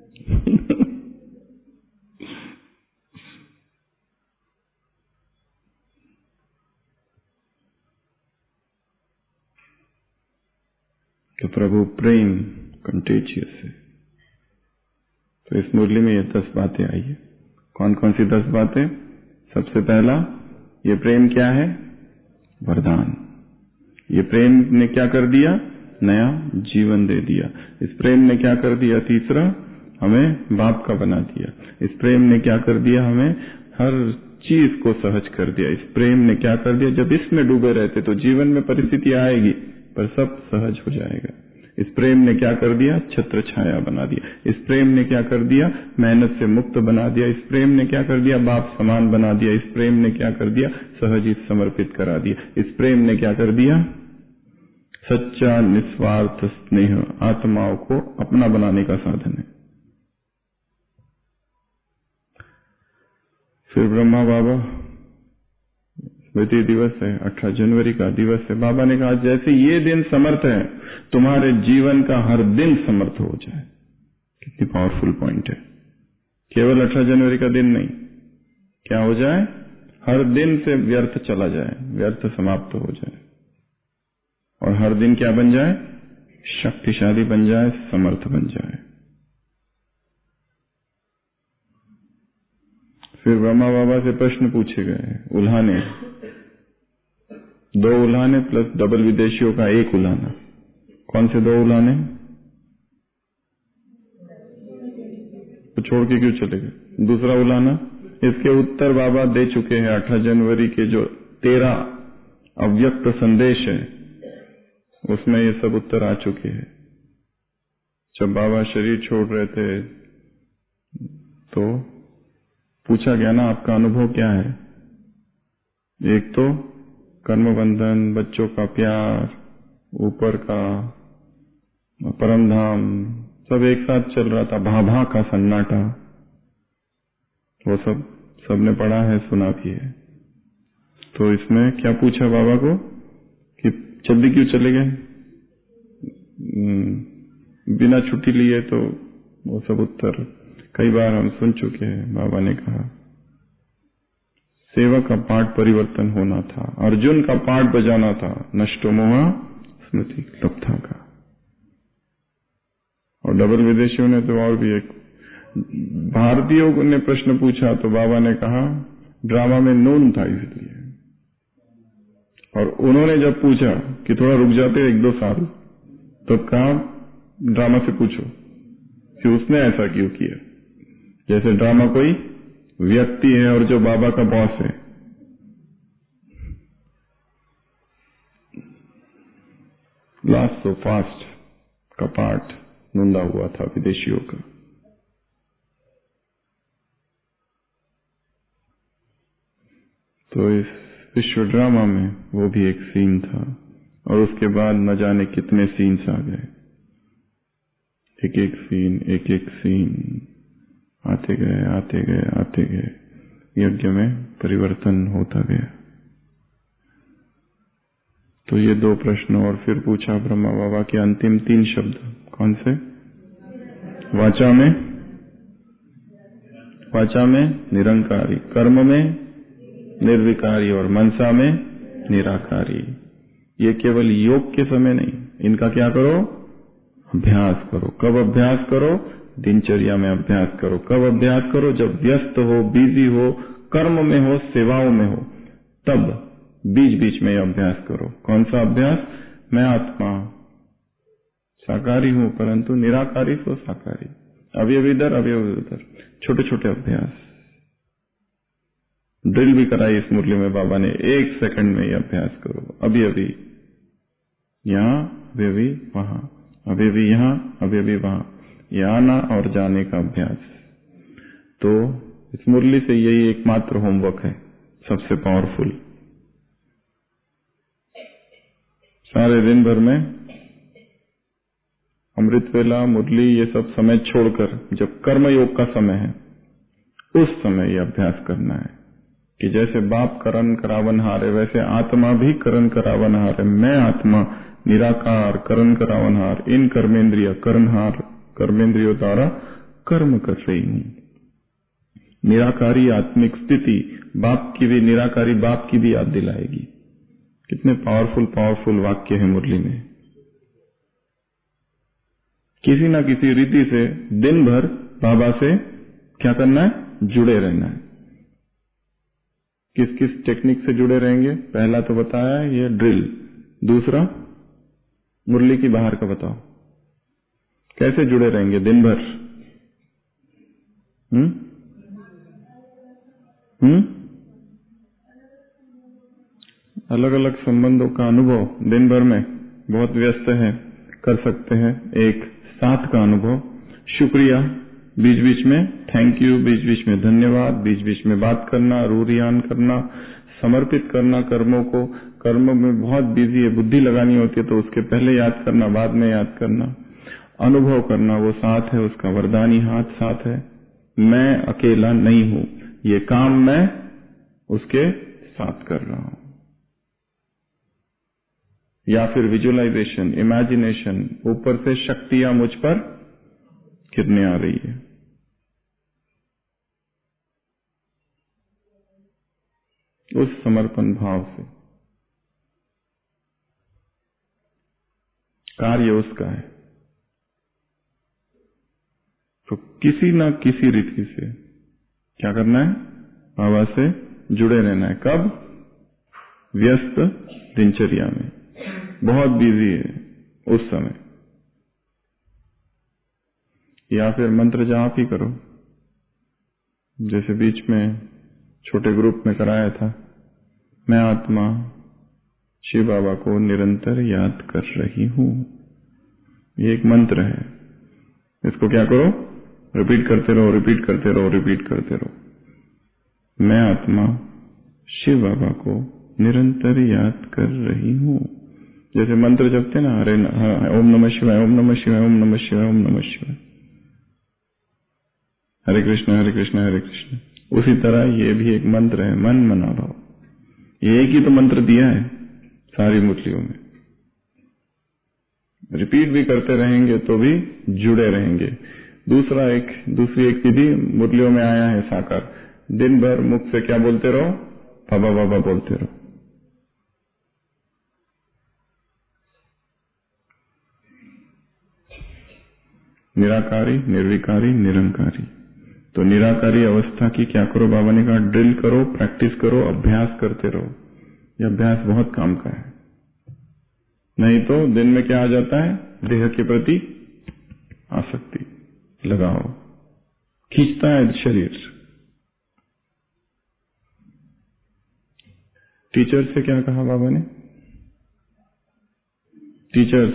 तो प्रभु प्रेम कंटेजियस है। तो इस मुरली में ये 10 बातें आई है। कौन कौन सी 10 बातें? सबसे पहला, ये प्रेम क्या है? वरदान। ये प्रेम ने क्या कर दिया? नया जीवन दे दिया। इस प्रेम ने क्या कर दिया? तीसरा, हमें बाप का बना दिया। इस प्रेम ने क्या कर दिया? हमें हर चीज को सहज कर दिया। इस प्रेम ने क्या कर दिया? जब इसमें डूबे रहते तो जीवन में परिस्थिति आएगी, पर सब सहज हो जाएगा। इस प्रेम ने क्या कर दिया? छत्र छाया बना दिया। इस प्रेम ने क्या कर दिया? मेहनत से मुक्त बना दिया। इस प्रेम ने क्या कर दिया? बाप समान बना दिया। इस प्रेम ने क्या कर दिया? सहज ही समर्पित करा दिया। इस प्रेम ने क्या कर दिया? सच्चा निस्वार्थ स्नेह आत्माओं को अपना बनाने का साधन है। फिर ब्रह्मा बाबा, स्मृति दिवस है, 18 जनवरी का दिवस है। बाबा ने कहा जैसे ये दिन समर्थ है, तुम्हारे जीवन का हर दिन समर्थ हो जाए। कितनी पावरफुल पॉइंट है। केवल 18 जनवरी का दिन नहीं, क्या हो जाए? हर दिन से व्यर्थ चला जाए, व्यर्थ समाप्त हो जाए, और हर दिन क्या बन जाए? शक्तिशाली बन जाए, समर्थ बन जाए। फिर ब्रह्मा बाबा से प्रश्न पूछे गए, उल्हाने, 2 उल्हाने प्लस डबल विदेशियों का 1 उल्हाना। कौन से 2 उल्हाने? तो छोड़ के क्यों चले गए? दूसरा उल्हाना, इसके उत्तर बाबा दे चुके हैं। 18 जनवरी के जो 13 अव्यक्त संदेश है, उसमें ये सब उत्तर आ चुके हैं। जब बाबा शरीर छोड़ रहे थे तो पूछा गया ना, आपका अनुभव क्या है? एक तो कर्म बंधन, बच्चों का प्यार, ऊपर का परम धाम, सब एक साथ चल रहा था। भाभा का सन्नाटा, वो सबने पढ़ा है, सुना भी है। तो इसमें क्या पूछा बाबा को कि जल्दी क्यों चले गए, बिना छुट्टी लिए? तो वो सब उत्तर कई बार हम सुन चुके हैं। बाबा ने कहा सेवा का पाठ परिवर्तन होना था, अर्जुन का पाठ बजाना था, नष्टो मोहा स्मृति लब्धा का। और डबल विदेशियों ने तो और भी एक, भारतीयों ने प्रश्न पूछा तो बाबा ने कहा ड्रामा में नून था इसलिए। और उन्होंने जब पूछा कि थोड़ा रुक जाते 1-2 साल, तो कहा ड्रामा से पूछो कि उसने ऐसा क्यों किया। जैसे ड्रामा कोई व्यक्ति है और जो बाबा का बॉस है। लास्ट सो फास्ट का पाठ नूंदा हुआ था विदेशियों का। तो इस विश्व ड्रामा में वो भी एक सीन था, और उसके बाद न जाने कितने सीन्स आ गए। एक एक सीन आते गए, यज्ञ में परिवर्तन होता गया। तो ये 2 प्रश्न, और फिर पूछा ब्रह्मा बाबा के अंतिम 3 शब्द कौन से? वाचा में निरंकारी, कर्म में निर्विकारी, और मनसा में निराकारी। ये केवल योग के समय नहीं, इनका क्या करो? अभ्यास करो। कब अभ्यास करो? दिनचर्या में अभ्यास करो। कब अभ्यास करो? जब व्यस्त हो, बिजी हो, कर्म में हो, सेवाओं में हो, तब बीच बीच में अभ्यास करो। कौन सा अभ्यास? मैं आत्मा साकारी हूं, परंतु निराकारी तो साकारी। अवयव इधर, अवयव उधर, छोटे छोटे अभ्यास। ड्रिल भी कराई इस मुरली में बाबा ने, 1 सेकंड में ये अभ्यास करो। अभी यहां, अभी वहां, अभी यहां, अभी वहां। ये आना और जाने का अभ्यास। तो इस मुरली से यही एकमात्र होमवर्क है, सबसे पावरफुल। सारे दिन भर में अमृत वेला, मुरली, ये सब समय छोड़कर जब कर्म योग का समय है उस समय ये अभ्यास करना है कि जैसे बाप करण करावनहार है वैसे आत्मा भी करण करावनहार है। मैं आत्मा निराकार करण करावनहार, इन कर्मेंद्रिय करणहार, कर्मेंद्रियों द्वारा कर्म कर रही हूं। निराकारी आत्मिक स्थिति बाप की भी, निराकारी बाप की भी याद दिलाएगी। कितने पावरफुल वाक्य है मुरली में। किसी ना किसी रीति से दिन भर बाबा से क्या करना है? जुड़े रहना है। किस किस टेक्निक से जुड़े रहेंगे? पहला तो बताया ये ड्रिल, दूसरा मुरली की बाहर का बताओ, कैसे जुड़े रहेंगे दिन भर? अलग अलग संबंधों का अनुभव दिन भर में बहुत व्यस्त है, कर सकते हैं। एक साथ का अनुभव, शुक्रिया बीच बीच में, थैंक यू बीच बीच में, धन्यवाद बीच बीच में, बात करना, रूरियान करना, समर्पित करना कर्मों को। कर्म में बहुत बिजी है, बुद्धि लगानी होती है तो उसके पहले याद करना, बाद में याद करना, अनुभव करना, वो साथ है, उसका वरदानी हाथ साथ है। मैं अकेला नहीं हूं, ये काम मैं उसके साथ कर रहा हूं। या फिर विजुअलाइजेशन, इमेजिनेशन, ऊपर से शक्तियां मुझ पर कितने आ रही है। उस समर्पण भाव से कार्य उसका है, तो किसी न किसी रीति से क्या करना है? बाबा से जुड़े रहना है। कब? व्यस्त दिनचर्या में, बहुत बिजी है उस समय। या फिर मंत्र जाप ही करो, जैसे बीच में छोटे ग्रुप में कराया था। मैं आत्मा शिव बाबा को निरंतर याद कर रही हूं, ये एक मंत्र है। इसको क्या करो? रिपीट करते रहो, रिपीट करते रहो, रिपीट करते रहो। मैं आत्मा शिव बाबा को निरंतर याद कर रही हूं। जैसे मंत्र जपते ना, अरे ओम नमः शिवाय, ओम नमः शिवाय, ओम नमः शिवाय, ओम नमः शिवाय, हरे कृष्ण हरे कृष्ण हरे कृष्ण। उसी तरह ये भी एक मंत्र है, मन मना भाव। ये एक ही तो मंत्र दिया है सारी मुरलियों में। रिपीट भी करते रहेंगे तो भी जुड़े रहेंगे। दूसरी एक विधि मुरलियों में आया है साकार। दिन भर मुख से क्या बोलते रहो? बाबा बाबा बोलते रहो। निराकारी, निर्विकारी, निरंकारी। तो निराकारी अवस्था की क्या करो? बाबा ने कहा ड्रिल करो, प्रैक्टिस करो, अभ्यास करते रहो। यह अभ्यास बहुत काम का है। नहीं तो दिन में क्या आ जाता है? देह के प्रति आसक्ति, लगाओ, खींचता है शरीर। टीचर से क्या कहा बाबा ने? टीचर्स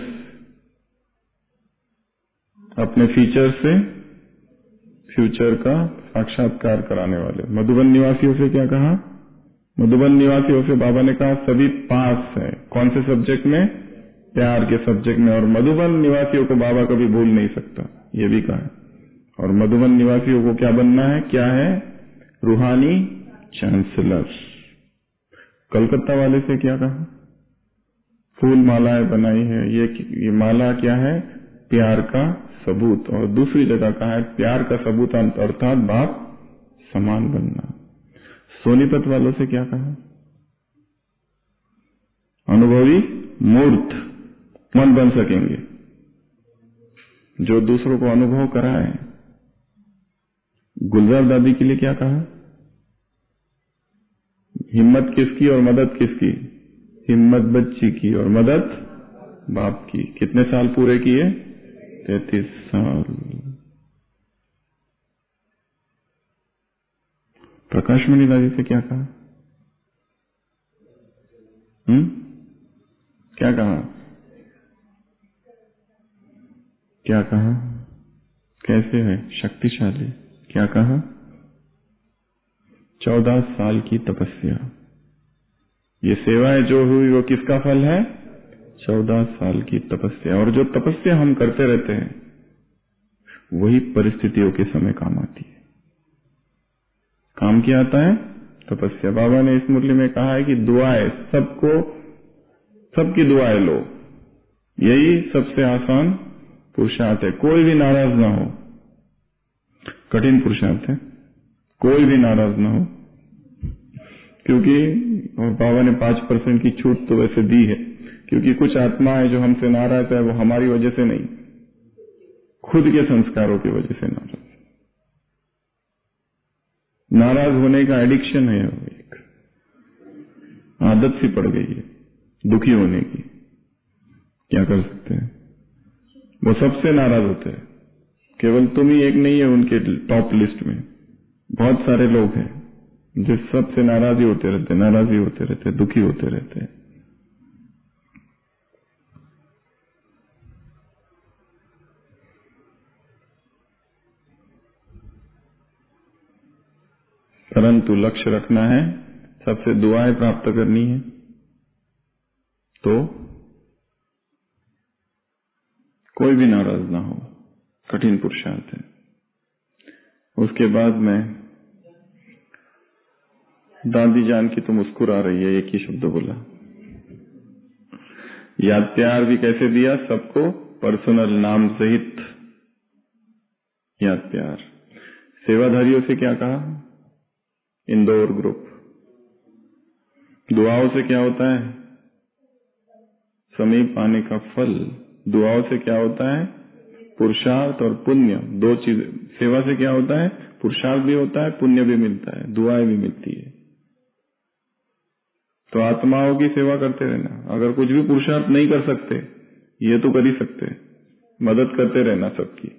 अपने फीचर से फ्यूचर का साक्षात्कार कराने वाले। मधुबन निवासियों से क्या कहा? मधुबन निवासियों से बाबा ने कहा सभी पास है। कौन से सब्जेक्ट में? प्यार के सब्जेक्ट में। और मधुबन निवासियों को बाबा कभी भूल नहीं सकता, ये भी कहा। और मधुबन निवासियों को क्या बनना है? क्या है? रूहानी चांसलर। कलकत्ता वाले से क्या कहा? फूल मालाएं बनाई है, ये माला क्या है? प्यार का सबूत। और दूसरी जगह कहा है प्यार का सबूत अर्थात बाप समान बनना। सोनीपत वालों से क्या कहा? अनुभवी मूर्त मन बन सकेंगे, जो दूसरों को अनुभव कराए। गुलजार दादी के लिए क्या कहा? हिम्मत किसकी और मदद किसकी? हिम्मत बच्ची की और मदद बाप की। कितने साल पूरे किए? 33 साल। प्रकाशमणि दादी से क्या कहा? क्या कहा? क्या कहा? कैसे है? शक्तिशाली। क्या कहा? 14 साल की तपस्या। ये सेवाएं जो हुई वो किसका फल है? 14 साल की तपस्या। और जो तपस्या हम करते रहते हैं वही परिस्थितियों के समय काम आती है। काम क्या आता है? तपस्या। बाबा ने इस मुरली में कहा है कि दुआएं सबको, सबकी दुआएं लो, यही सबसे आसान पुरुषार्थ है। कोई भी नाराज ना हो, कठिन पुरुषार्थ है। कोई भी नाराज ना हो, क्योंकि और बाबा ने 5% की छूट तो वैसे दी है, क्योंकि कुछ आत्माएं जो हमसे नाराज है वो हमारी वजह से नहीं, खुद के संस्कारों की वजह से नाराज। नाराज होने का एडिक्शन है, वो एक आदत सी पड़ गई है दुखी होने की। क्या कर सकते हैं? वो सबसे नाराज होते हैं, केवल तुम ही एक नहीं है उनके टॉप लिस्ट में। बहुत सारे लोग हैं जो सबसे नाराज ही होते रहते, नाराज ही होते रहते, दुखी होते रहते हैं। परंतु लक्ष्य रखना है, सबसे दुआएं प्राप्त करनी है, तो कोई भी नाराज ना हो। कठिन पुरुषार्थ है। उसके बाद में दादी जान की तो मुस्कुरा रही है, एक ही शब्द बोला, याद प्यार भी कैसे दिया सबको, पर्सनल नाम सहित याद प्यार। सेवाधारियों से क्या कहा? इंदौर ग्रुप। दुआओं से क्या होता है? समीप पाने का फल। दुआओं से क्या होता है? पुरुषार्थ और पुण्य। दो चीज। सेवा से क्या होता है? पुरुषार्थ भी होता है, पुण्य भी मिलता है, दुआएं भी मिलती है। तो आत्माओं की सेवा करते रहना। अगर कुछ भी पुरुषार्थ नहीं कर सकते, ये तो कर ही सकते, मदद करते रहना सबकी।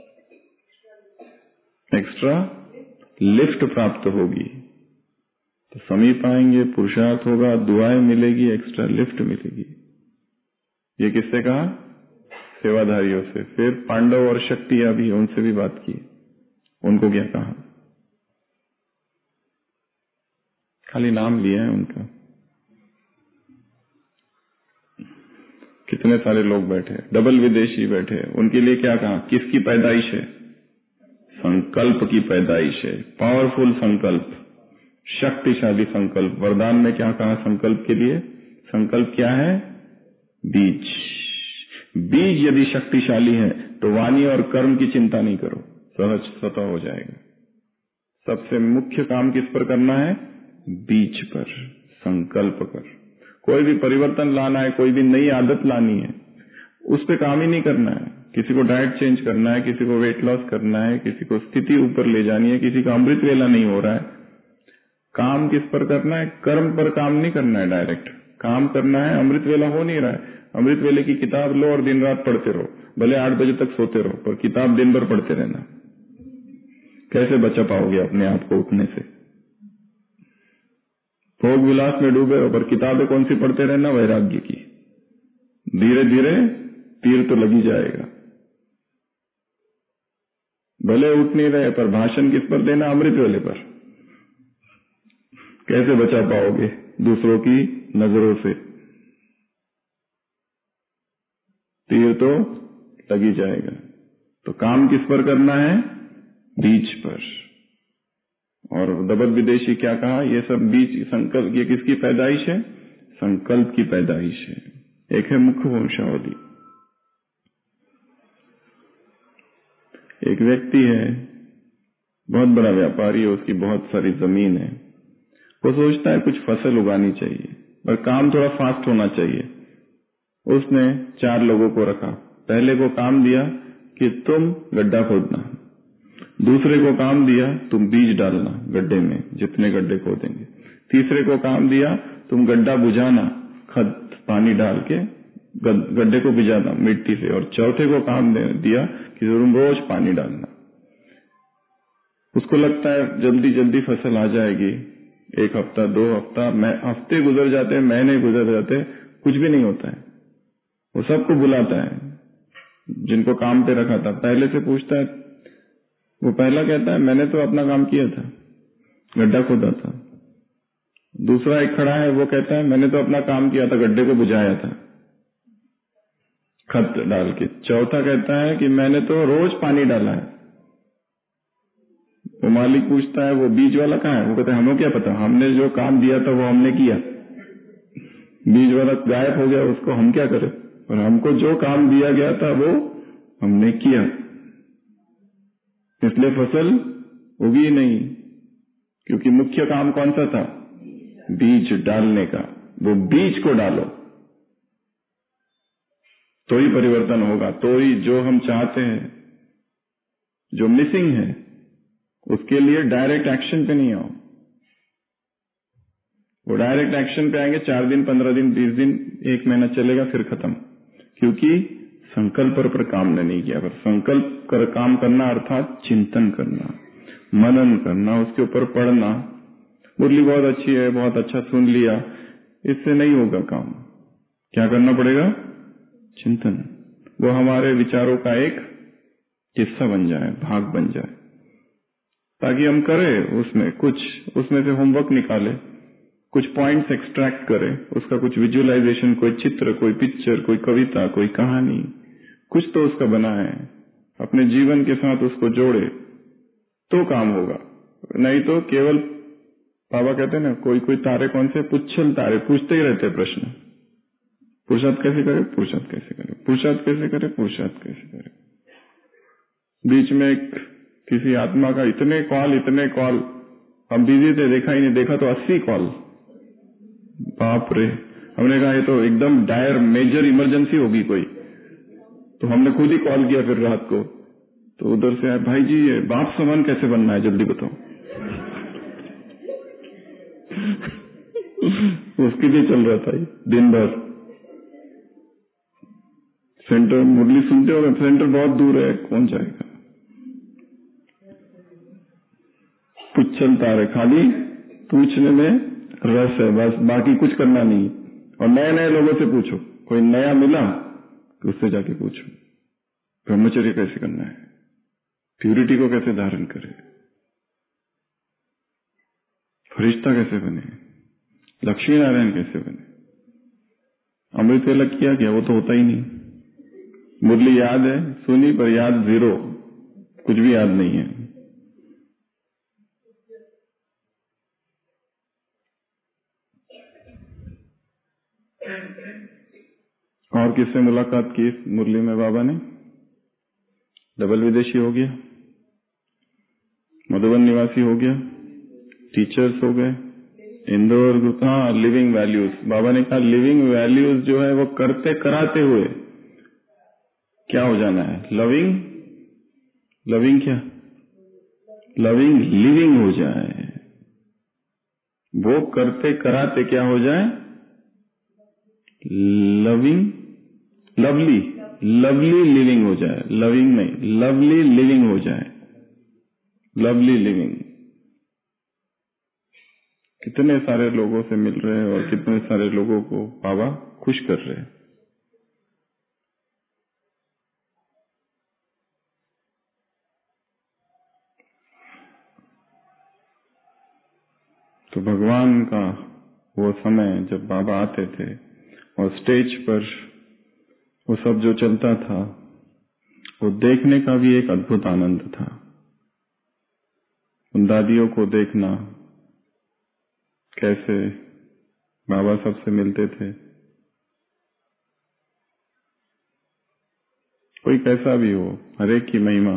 एक्स्ट्रा लिफ्ट प्राप्त होगी तो समीप आएंगे, पुरुषार्थ होगा, दुआएं मिलेगी, एक्स्ट्रा लिफ्ट मिलेगी। ये किससे कहा? सेवाधारियों से। फिर पांडव और शक्तियां भी, उनसे भी बात की। उनको क्या कहा? खाली नाम लिया है उनका। कितने सारे लोग बैठे, डबल विदेशी बैठे, उनके लिए क्या कहा? किसकी पैदाइश है? संकल्प की पैदाइश है। पावरफुल संकल्प, शक्तिशाली संकल्प। वरदान में क्या कहा संकल्प के लिए? संकल्प क्या है? बीज। बीज यदि शक्तिशाली है तो वाणी और कर्म की चिंता नहीं करो, सहज स्वतः हो जाएगा। सबसे मुख्य काम किस पर करना है? बीज पर, संकल्प पर। कोई भी परिवर्तन लाना है, कोई भी नई आदत लानी है, उस पर काम ही नहीं करना है। किसी को डाइट चेंज करना है, किसी को वेट लॉस करना है, किसी को स्थिति ऊपर ले जानी है, किसी का अमृत वेला नहीं हो रहा है। काम किस पर करना है? कर्म पर काम नहीं करना है डायरेक्ट, काम करना है। अमृत वेला हो नहीं रहा है, अमृत वेले की किताब लो और दिन रात पढ़ते रहो, भले 8 बजे तक सोते रहो, पर किताब दिन भर पढ़ते रहना। कैसे बचा पाओगे अपने आप को उठने से? भोग विलास में डूबे हो, पर किताबें कौन सी पढ़ते रहना? वैराग्य की। धीरे धीरे तीर तो लगी जाएगा। भले उठ नहीं रहे, पर भाषण किस पर देना? अमृत वेले पर। कैसे बचा पाओगे दूसरों की नजरों से? तीर तो लगी जाएगा। तो काम किस पर करना है? बीज पर। और डबल विदेशी क्या कहा? ये सब बीज, संकल्प, ये किसकी पैदाइश है? संकल्प की पैदाइश है। एक है मुख्य वंशावली। एक व्यक्ति है, बहुत बड़ा व्यापारी है, उसकी बहुत सारी जमीन है। वो सोचता है कुछ फसल उगानी चाहिए, पर काम थोड़ा फास्ट होना चाहिए। उसने 4 लोगों को रखा। पहले को काम दिया कि तुम गड्ढा खोदना, दूसरे को काम दिया तुम बीज डालना गड्ढे में, जितने गड्ढे खोदेंगे। तीसरे को काम दिया तुम गड्ढा बुझाना, खत पानी डाल के गड्ढे को भिजाना मिट्टी से। और चौथे को काम दिया कि तुम रोज पानी डालना। उसको लगता है जल्दी जल्दी फसल आ जाएगी, 1 हफ्ता 2 हफ्ता, हफ्ते गुजर जाते हैं, महीने गुजर जाते हैं, कुछ भी नहीं होता है। वो सबको बुलाता है जिनको काम पे रखा था, पहले से पूछता है वो पहला कहता है मैंने तो अपना काम किया था, गड्ढा खोदा था। दूसरा एक खड़ा है, वो कहता है मैंने तो अपना काम किया था, गड्ढे को बुझाया था खत डाल के। चौथा कहता है कि मैंने तो रोज पानी डाला है। वो मालिक पूछता है वो बीज वाला कहाँ है? वो कहता है हमें क्या पता, हमने जो काम दिया था वो हमने किया। बीज वाला गायब हो गया, उसको हम क्या करें? और हमको जो काम दिया गया था वो हमने किया, इसलिए फसल उगी नहीं। क्योंकि मुख्य काम कौन सा था? बीज डालने का। वो बीज को डालो तो ही परिवर्तन होगा, तो ही जो हम चाहते हैं, जो मिसिंग है, उसके लिए डायरेक्ट एक्शन पे नहीं आओ। वो डायरेक्ट एक्शन पे आएंगे 4 दिन, 15 दिन, 20 दिन, 1 महीना चलेगा, फिर खत्म। क्योंकि संकल्प पर काम नहीं किया। पर संकल्प कर काम करना अर्थात चिंतन करना, मनन करना, उसके ऊपर पढ़ना। मुरली बहुत अच्छी है, बहुत अच्छा सुन लिया, इससे नहीं होगा काम। क्या करना पड़ेगा? चिंतन। वो हमारे विचारों का एक हिस्सा बन जाए, भाग बन जाए, ताकि हम करें उसमें कुछ, उसमें से होमवर्क निकाले, कुछ पॉइंट्स एक्सट्रैक्ट करें, उसका कुछ विजुअलाइजेशन, कोई चित्र, कोई पिक्चर, कोई कविता, कोई कहानी, कुछ तो उसका बना है, अपने जीवन के साथ उसको जोड़े तो काम होगा। नहीं तो केवल बाबा कहते हैं ना, कोई कोई तारे कौन से पुच्छल तारे, पूछते ही रहते प्रश्न, पुरुषार्थ कैसे करे, पुरुषार्थ कैसे करे, पुरुषार्थ कैसे करे, पुरुषार्थ कैसे करे। बीच में किसी आत्मा का इतने कॉल, हम बिजी थे, देखा ही नहीं, देखा तो 80 कॉल। बाप रे, हमने कहा ये तो एकदम डायर मेजर इमरजेंसी होगी कोई, तो हमने खुद ही कॉल किया फिर रात को। तो उधर से आए, भाई जी ये बाप समान कैसे बनना है, जल्दी बताओ। उसके लिए चल रहा था दिन भर। सेंटर मुरली सुनते हो, सेंटर बहुत दूर है, कौन जाएगा? पुच्छल तारे, खाली पूछने में रस है बस, बाकी कुछ करना नहीं। और नए नए लोगों से पूछो, कोई नया मिला तो उससे जाके पूछो ब्रह्मचर्य कैसे करना है, प्यूरिटी को कैसे धारण करे, फरिश्ता कैसे बने, लक्ष्मी नारायण कैसे बने। अमृत वेला किया गया, वो तो होता ही नहीं। मुरली याद है, सुनी, पर याद जीरो, कुछ भी याद नहीं है। और किससे मुलाकात की मुरली में बाबा ने? डबल विदेशी हो गया, मधुबन निवासी हो गया, टीचर्स हो गए, इंदौर। हाँ, लिविंग वैल्यूज। बाबा ने कहा लिविंग वैल्यूज जो है वो करते कराते हुए क्या हो जाना है? लविंग क्या? लविंग लिविंग हो जाए। वो करते कराते क्या हो जाए? लवली लिविंग हो जाए। लविंग नहीं, लवली लिविंग हो जाए। Lovely living. कितने सारे लोगों से मिल रहे हैं और कितने सारे लोगों को बाबा खुश कर रहे हैं। तो भगवान का वो समय जब बाबा आते थे और स्टेज पर वो सब जो चलता था, वो देखने का भी एक अद्भुत आनंद था। उन दादियों को देखना, कैसे बाबा सबसे मिलते थे, कोई कैसा भी हो, हर एक की महिमा।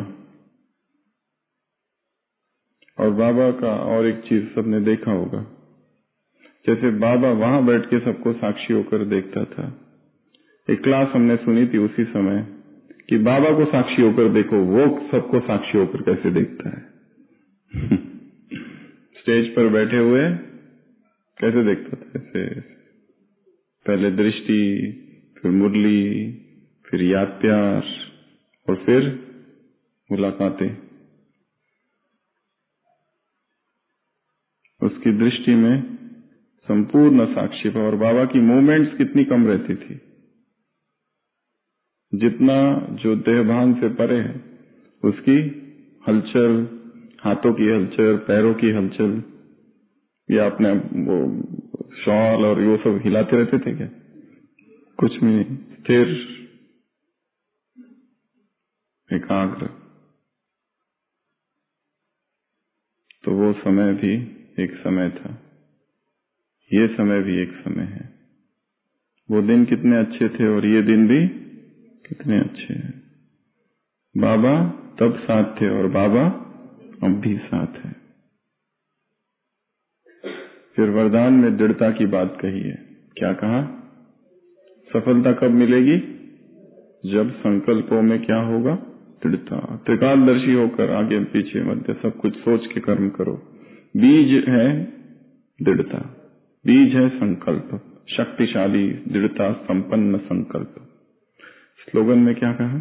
और बाबा का और एक चीज सबने देखा होगा, जैसे बाबा वहां बैठ के सबको साक्षी होकर देखता था। एक क्लास हमने सुनी थी उसी समय कि बाबा को साक्षी होकर देखो, वो सबको साक्षी होकर कैसे देखता है। स्टेज पर बैठे हुए कैसे देखता था? ऐसे पहले दृष्टि, फिर मुरली, फिर याद प्यार और फिर मुलाकातें। उसकी दृष्टि में संपूर्ण साक्षी भाव। और बाबा की मूवमेंट्स कितनी कम रहती थी, जितना जो देहभान से परे है उसकी हलचल, हाथों की हलचल, पैरों की हलचल, या अपने वो शॉल और वो सब हिलाते रहते थे क्या? कुछ भी नहीं, स्थिर, एकाग्र। तो वो समय भी एक समय था, ये समय भी एक समय है। वो दिन कितने अच्छे थे और ये दिन भी कितने अच्छे हैं। बाबा तब साथ थे और बाबा अब भी साथ है। फिर वरदान में दृढ़ता की बात कही है। क्या कहा? सफलता कब मिलेगी? जब संकल्पों में क्या होगा? दृढ़ता। त्रिकालदर्शी होकर आगे पीछे मध्य सब कुछ सोच के कर्म करो। बीज है दृढ़ता, बीज है संकल्प, शक्तिशाली दृढ़ता संपन्न संकल्प। स्लोगन में क्या कहा?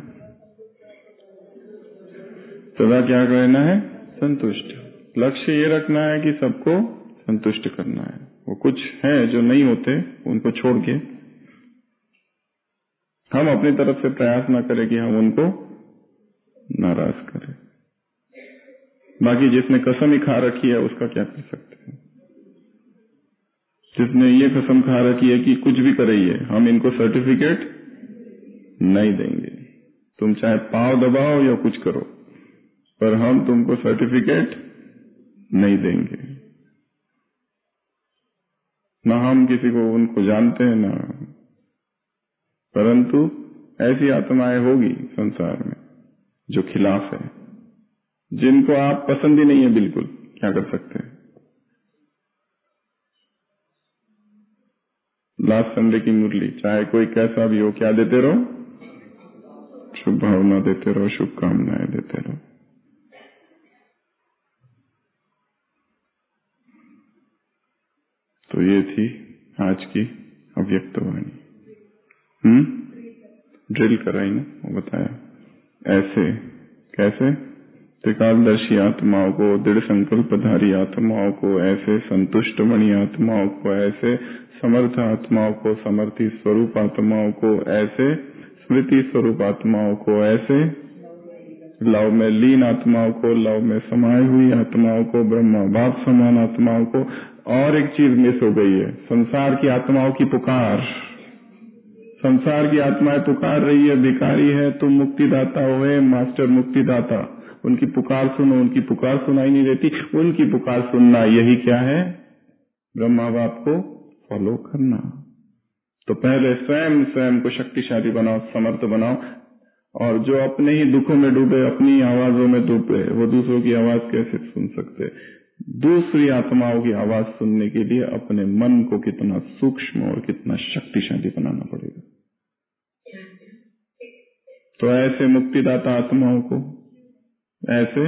सदा क्या रहना है? संतुष्ट। लक्ष्य ये रखना है कि सबको संतुष्ट करना है। वो कुछ है जो नहीं होते उनको छोड़ के हम अपनी तरफ से प्रयास ना करें कि हम उनको नाराज करें। बाकी जिसने कसम ही खा रखी है उसका क्या कर सकते हैं? जिसने ये कसम खा रखी है कि कुछ भी करिए हम इनको सर्टिफिकेट नहीं देंगे, तुम चाहे पांव दबाओ या कुछ करो, पर हम तुमको सर्टिफिकेट नहीं देंगे। ना हम किसी को उनको जानते हैं ना, परंतु ऐसी आत्माएं होगी संसार में जो खिलाफ है, जिनको आप पसंद ही नहीं है बिल्कुल। क्या कर सकते हैं? लास्ट संडे की मुरली, चाहे कोई कैसा भी हो, क्या देते रहो? शुभ भावना देते रहो, शुभकामनाएं देते रहो। तो ये थी आज की अव्यक्त वाणी। ड्रिल कराई ना, वो बताया ऐसे कैसे त्रिकालदर्शी आत्माओं को, दृढ़ संकल्पधारी आत्माओं को ऐसे, संतुष्ट मणि आत्माओं को ऐसे, समर्थ आत्माओं को, समर्थी स्वरूप आत्माओं को ऐसे, स्मृति स्वरूप आत्माओं को ऐसे, लव में लीन आत्माओं को, लव में समाई हुई आत्माओं को, ब्रह्मा बाप समान आत्माओं को। और एक चीज मिस हो गई है, संसार की आत्माओं की पुकार। संसार की आत्माएं पुकार रही है, भिखारी है तुम मुक्तिदाता हो, मास्टर मुक्तिदाता। उनकी पुकार सुनो, उनकी पुकार सुनाई नहीं देती। उनकी पुकार सुनना यही क्या है? ब्रह्मा बाप को फॉलो करना। तो पहले स्वयं स्वयं को शक्तिशाली बनाओ, समर्थ बनाओ, और जो अपने ही दुखों में डूबे, अपनी आवाजों में डूबे, वो दूसरों की आवाज कैसे सुन सकते? दूसरी आत्माओं की आवाज सुनने के लिए अपने मन को कितना सूक्ष्म और कितना शक्तिशाली बनाना पड़ेगा। तो ऐसे मुक्तिदाता आत्माओं को, ऐसे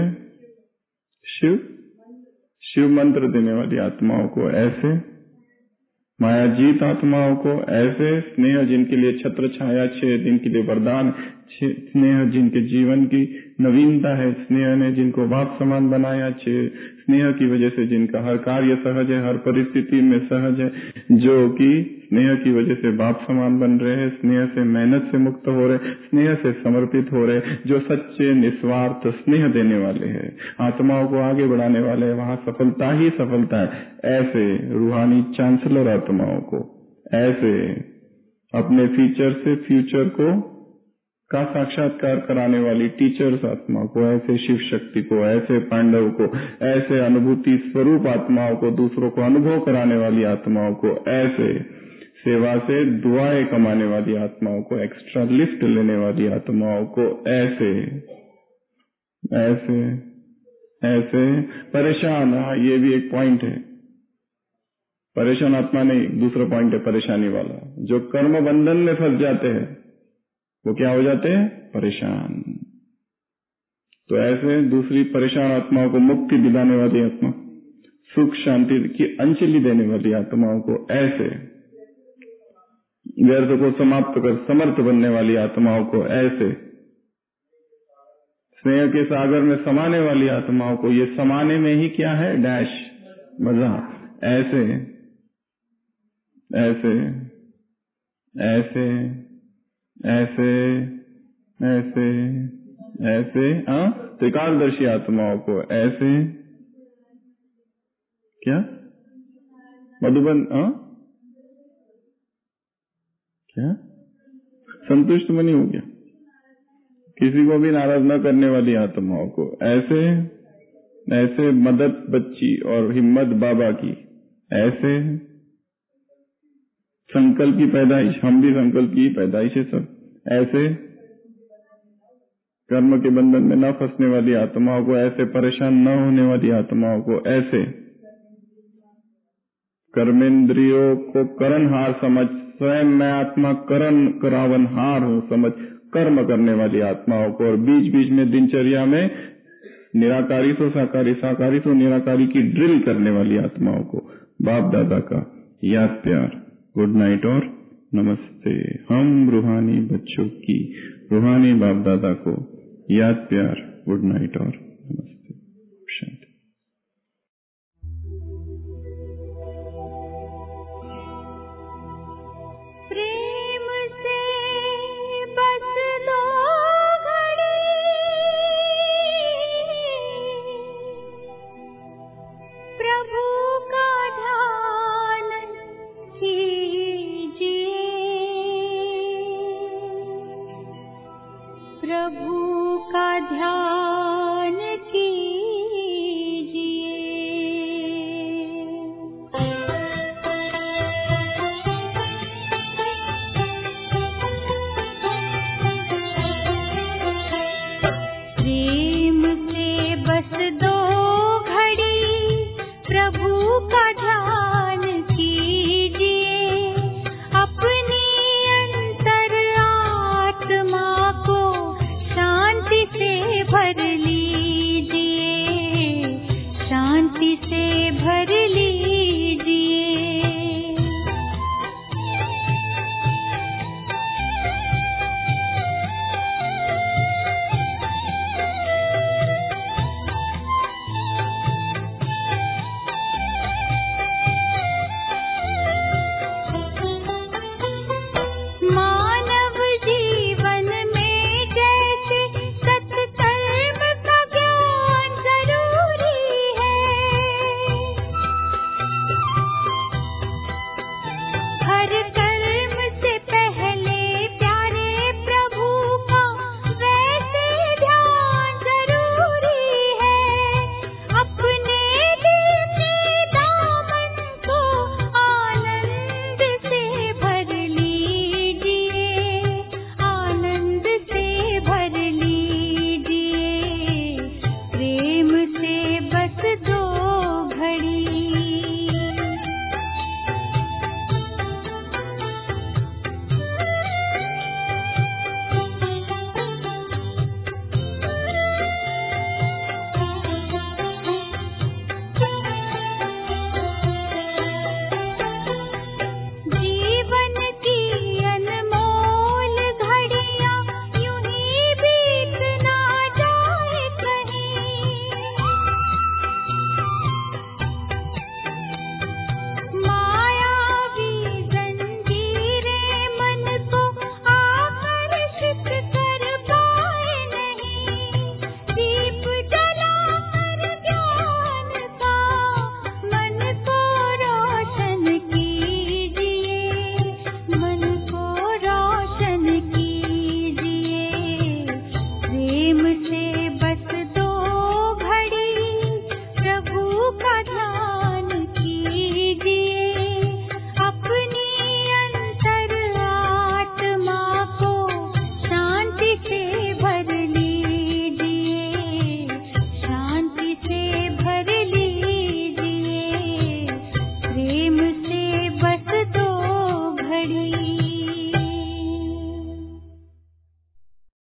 शिव मंत्र देने वाली आत्माओं को, ऐसे मायाजीत आत्माओं को, ऐसे स्नेह जिनके लिए छत्र छाया छे, जिनके लिए वरदान, स्नेह जिनके जीवन की नवीनता है, स्नेह ने जिनको बाप समान बनाया छे, स्नेह की वजह से जिनका हर कार्य सहज है, हर परिस्थिति में सहज है, जो कि स्नेह की वजह से बाप समान बन रहे हैं, स्नेह से मेहनत से मुक्त हो रहे, स्नेह से समर्पित हो रहे, जो सच्चे निस्वार्थ स्नेह देने वाले हैं, आत्माओं को आगे बढ़ाने वाले हैं, वहाँ सफलता ही सफलता है। ऐसे रूहानी चांसलर आत्माओं को, ऐसे अपने फीचर से फ्यूचर को का साक्षात्कार कराने वाली टीचर्स आत्मा को, ऐसे शिव शक्ति को, ऐसे पांडव को, ऐसे अनुभूति स्वरूप आत्माओं को, दूसरों को अनुभव कराने वाली आत्माओं को, ऐसे सेवा से दुआएं कमाने वाली आत्माओं को, एक्स्ट्रा लिफ्ट लेने वाली आत्माओं को, ऐसे ऐसे ऐसे परेशान। ये भी एक पॉइंट है, परेशान आत्मा नहीं, दूसरा पॉइंट है परेशानी वाला। जो कर्म बंधन में फंस जाते हैं वो क्या हो जाते हैं? परेशान। तो ऐसे दूसरी परेशान आत्माओं को मुक्ति दिलाने वाली आत्मा, सुख शांति की अंजलि देने वाली आत्माओं को, ऐसे व्यर्थ को समाप्त कर समर्थ बनने वाली आत्माओं को, ऐसे स्नेह के सागर में समाने वाली आत्माओं को, ये समाने में ही क्या है? डैश मजा। ऐसे ऐसे ऐसे ऐसे ऐसे ऐसे त्रिकालदर्शी आत्माओं को ऐसे क्या मधुबन क्या संतुष्ट मनी हो गया, किसी को भी नाराज न करने वाली आत्माओं को ऐसे ऐसे मदद बच्ची और हिम्मत बाबा की ऐसे संकल्प की पैदाइश, हम भी संकल्प की पैदाइश है सब, ऐसे कर्म के बंधन में न फंसने वाली आत्माओं को ऐसे परेशान न होने वाली आत्माओं को ऐसे कर्मेंद्रियों को करणहार समझ स्वयं मैं आत्मा करण करावनहार हूँ समझ कर्म करने वाली आत्माओं को और बीच बीच में दिनचर्या में निराकारी तो साकारी, साकारी तो निराकारी की ड्रिल करने वाली आत्माओं को बाप दादा का याद प्यार, गुड नाइट और नमस्ते। हम रूहानी बच्चों की रूहानी बाप दादा को याद प्यार, गुड नाइट और नमस्ते। शांति। प्रेम से बस दो घड़ी प्रभु का ध्यान कीजिए, प्रभु का ध्यान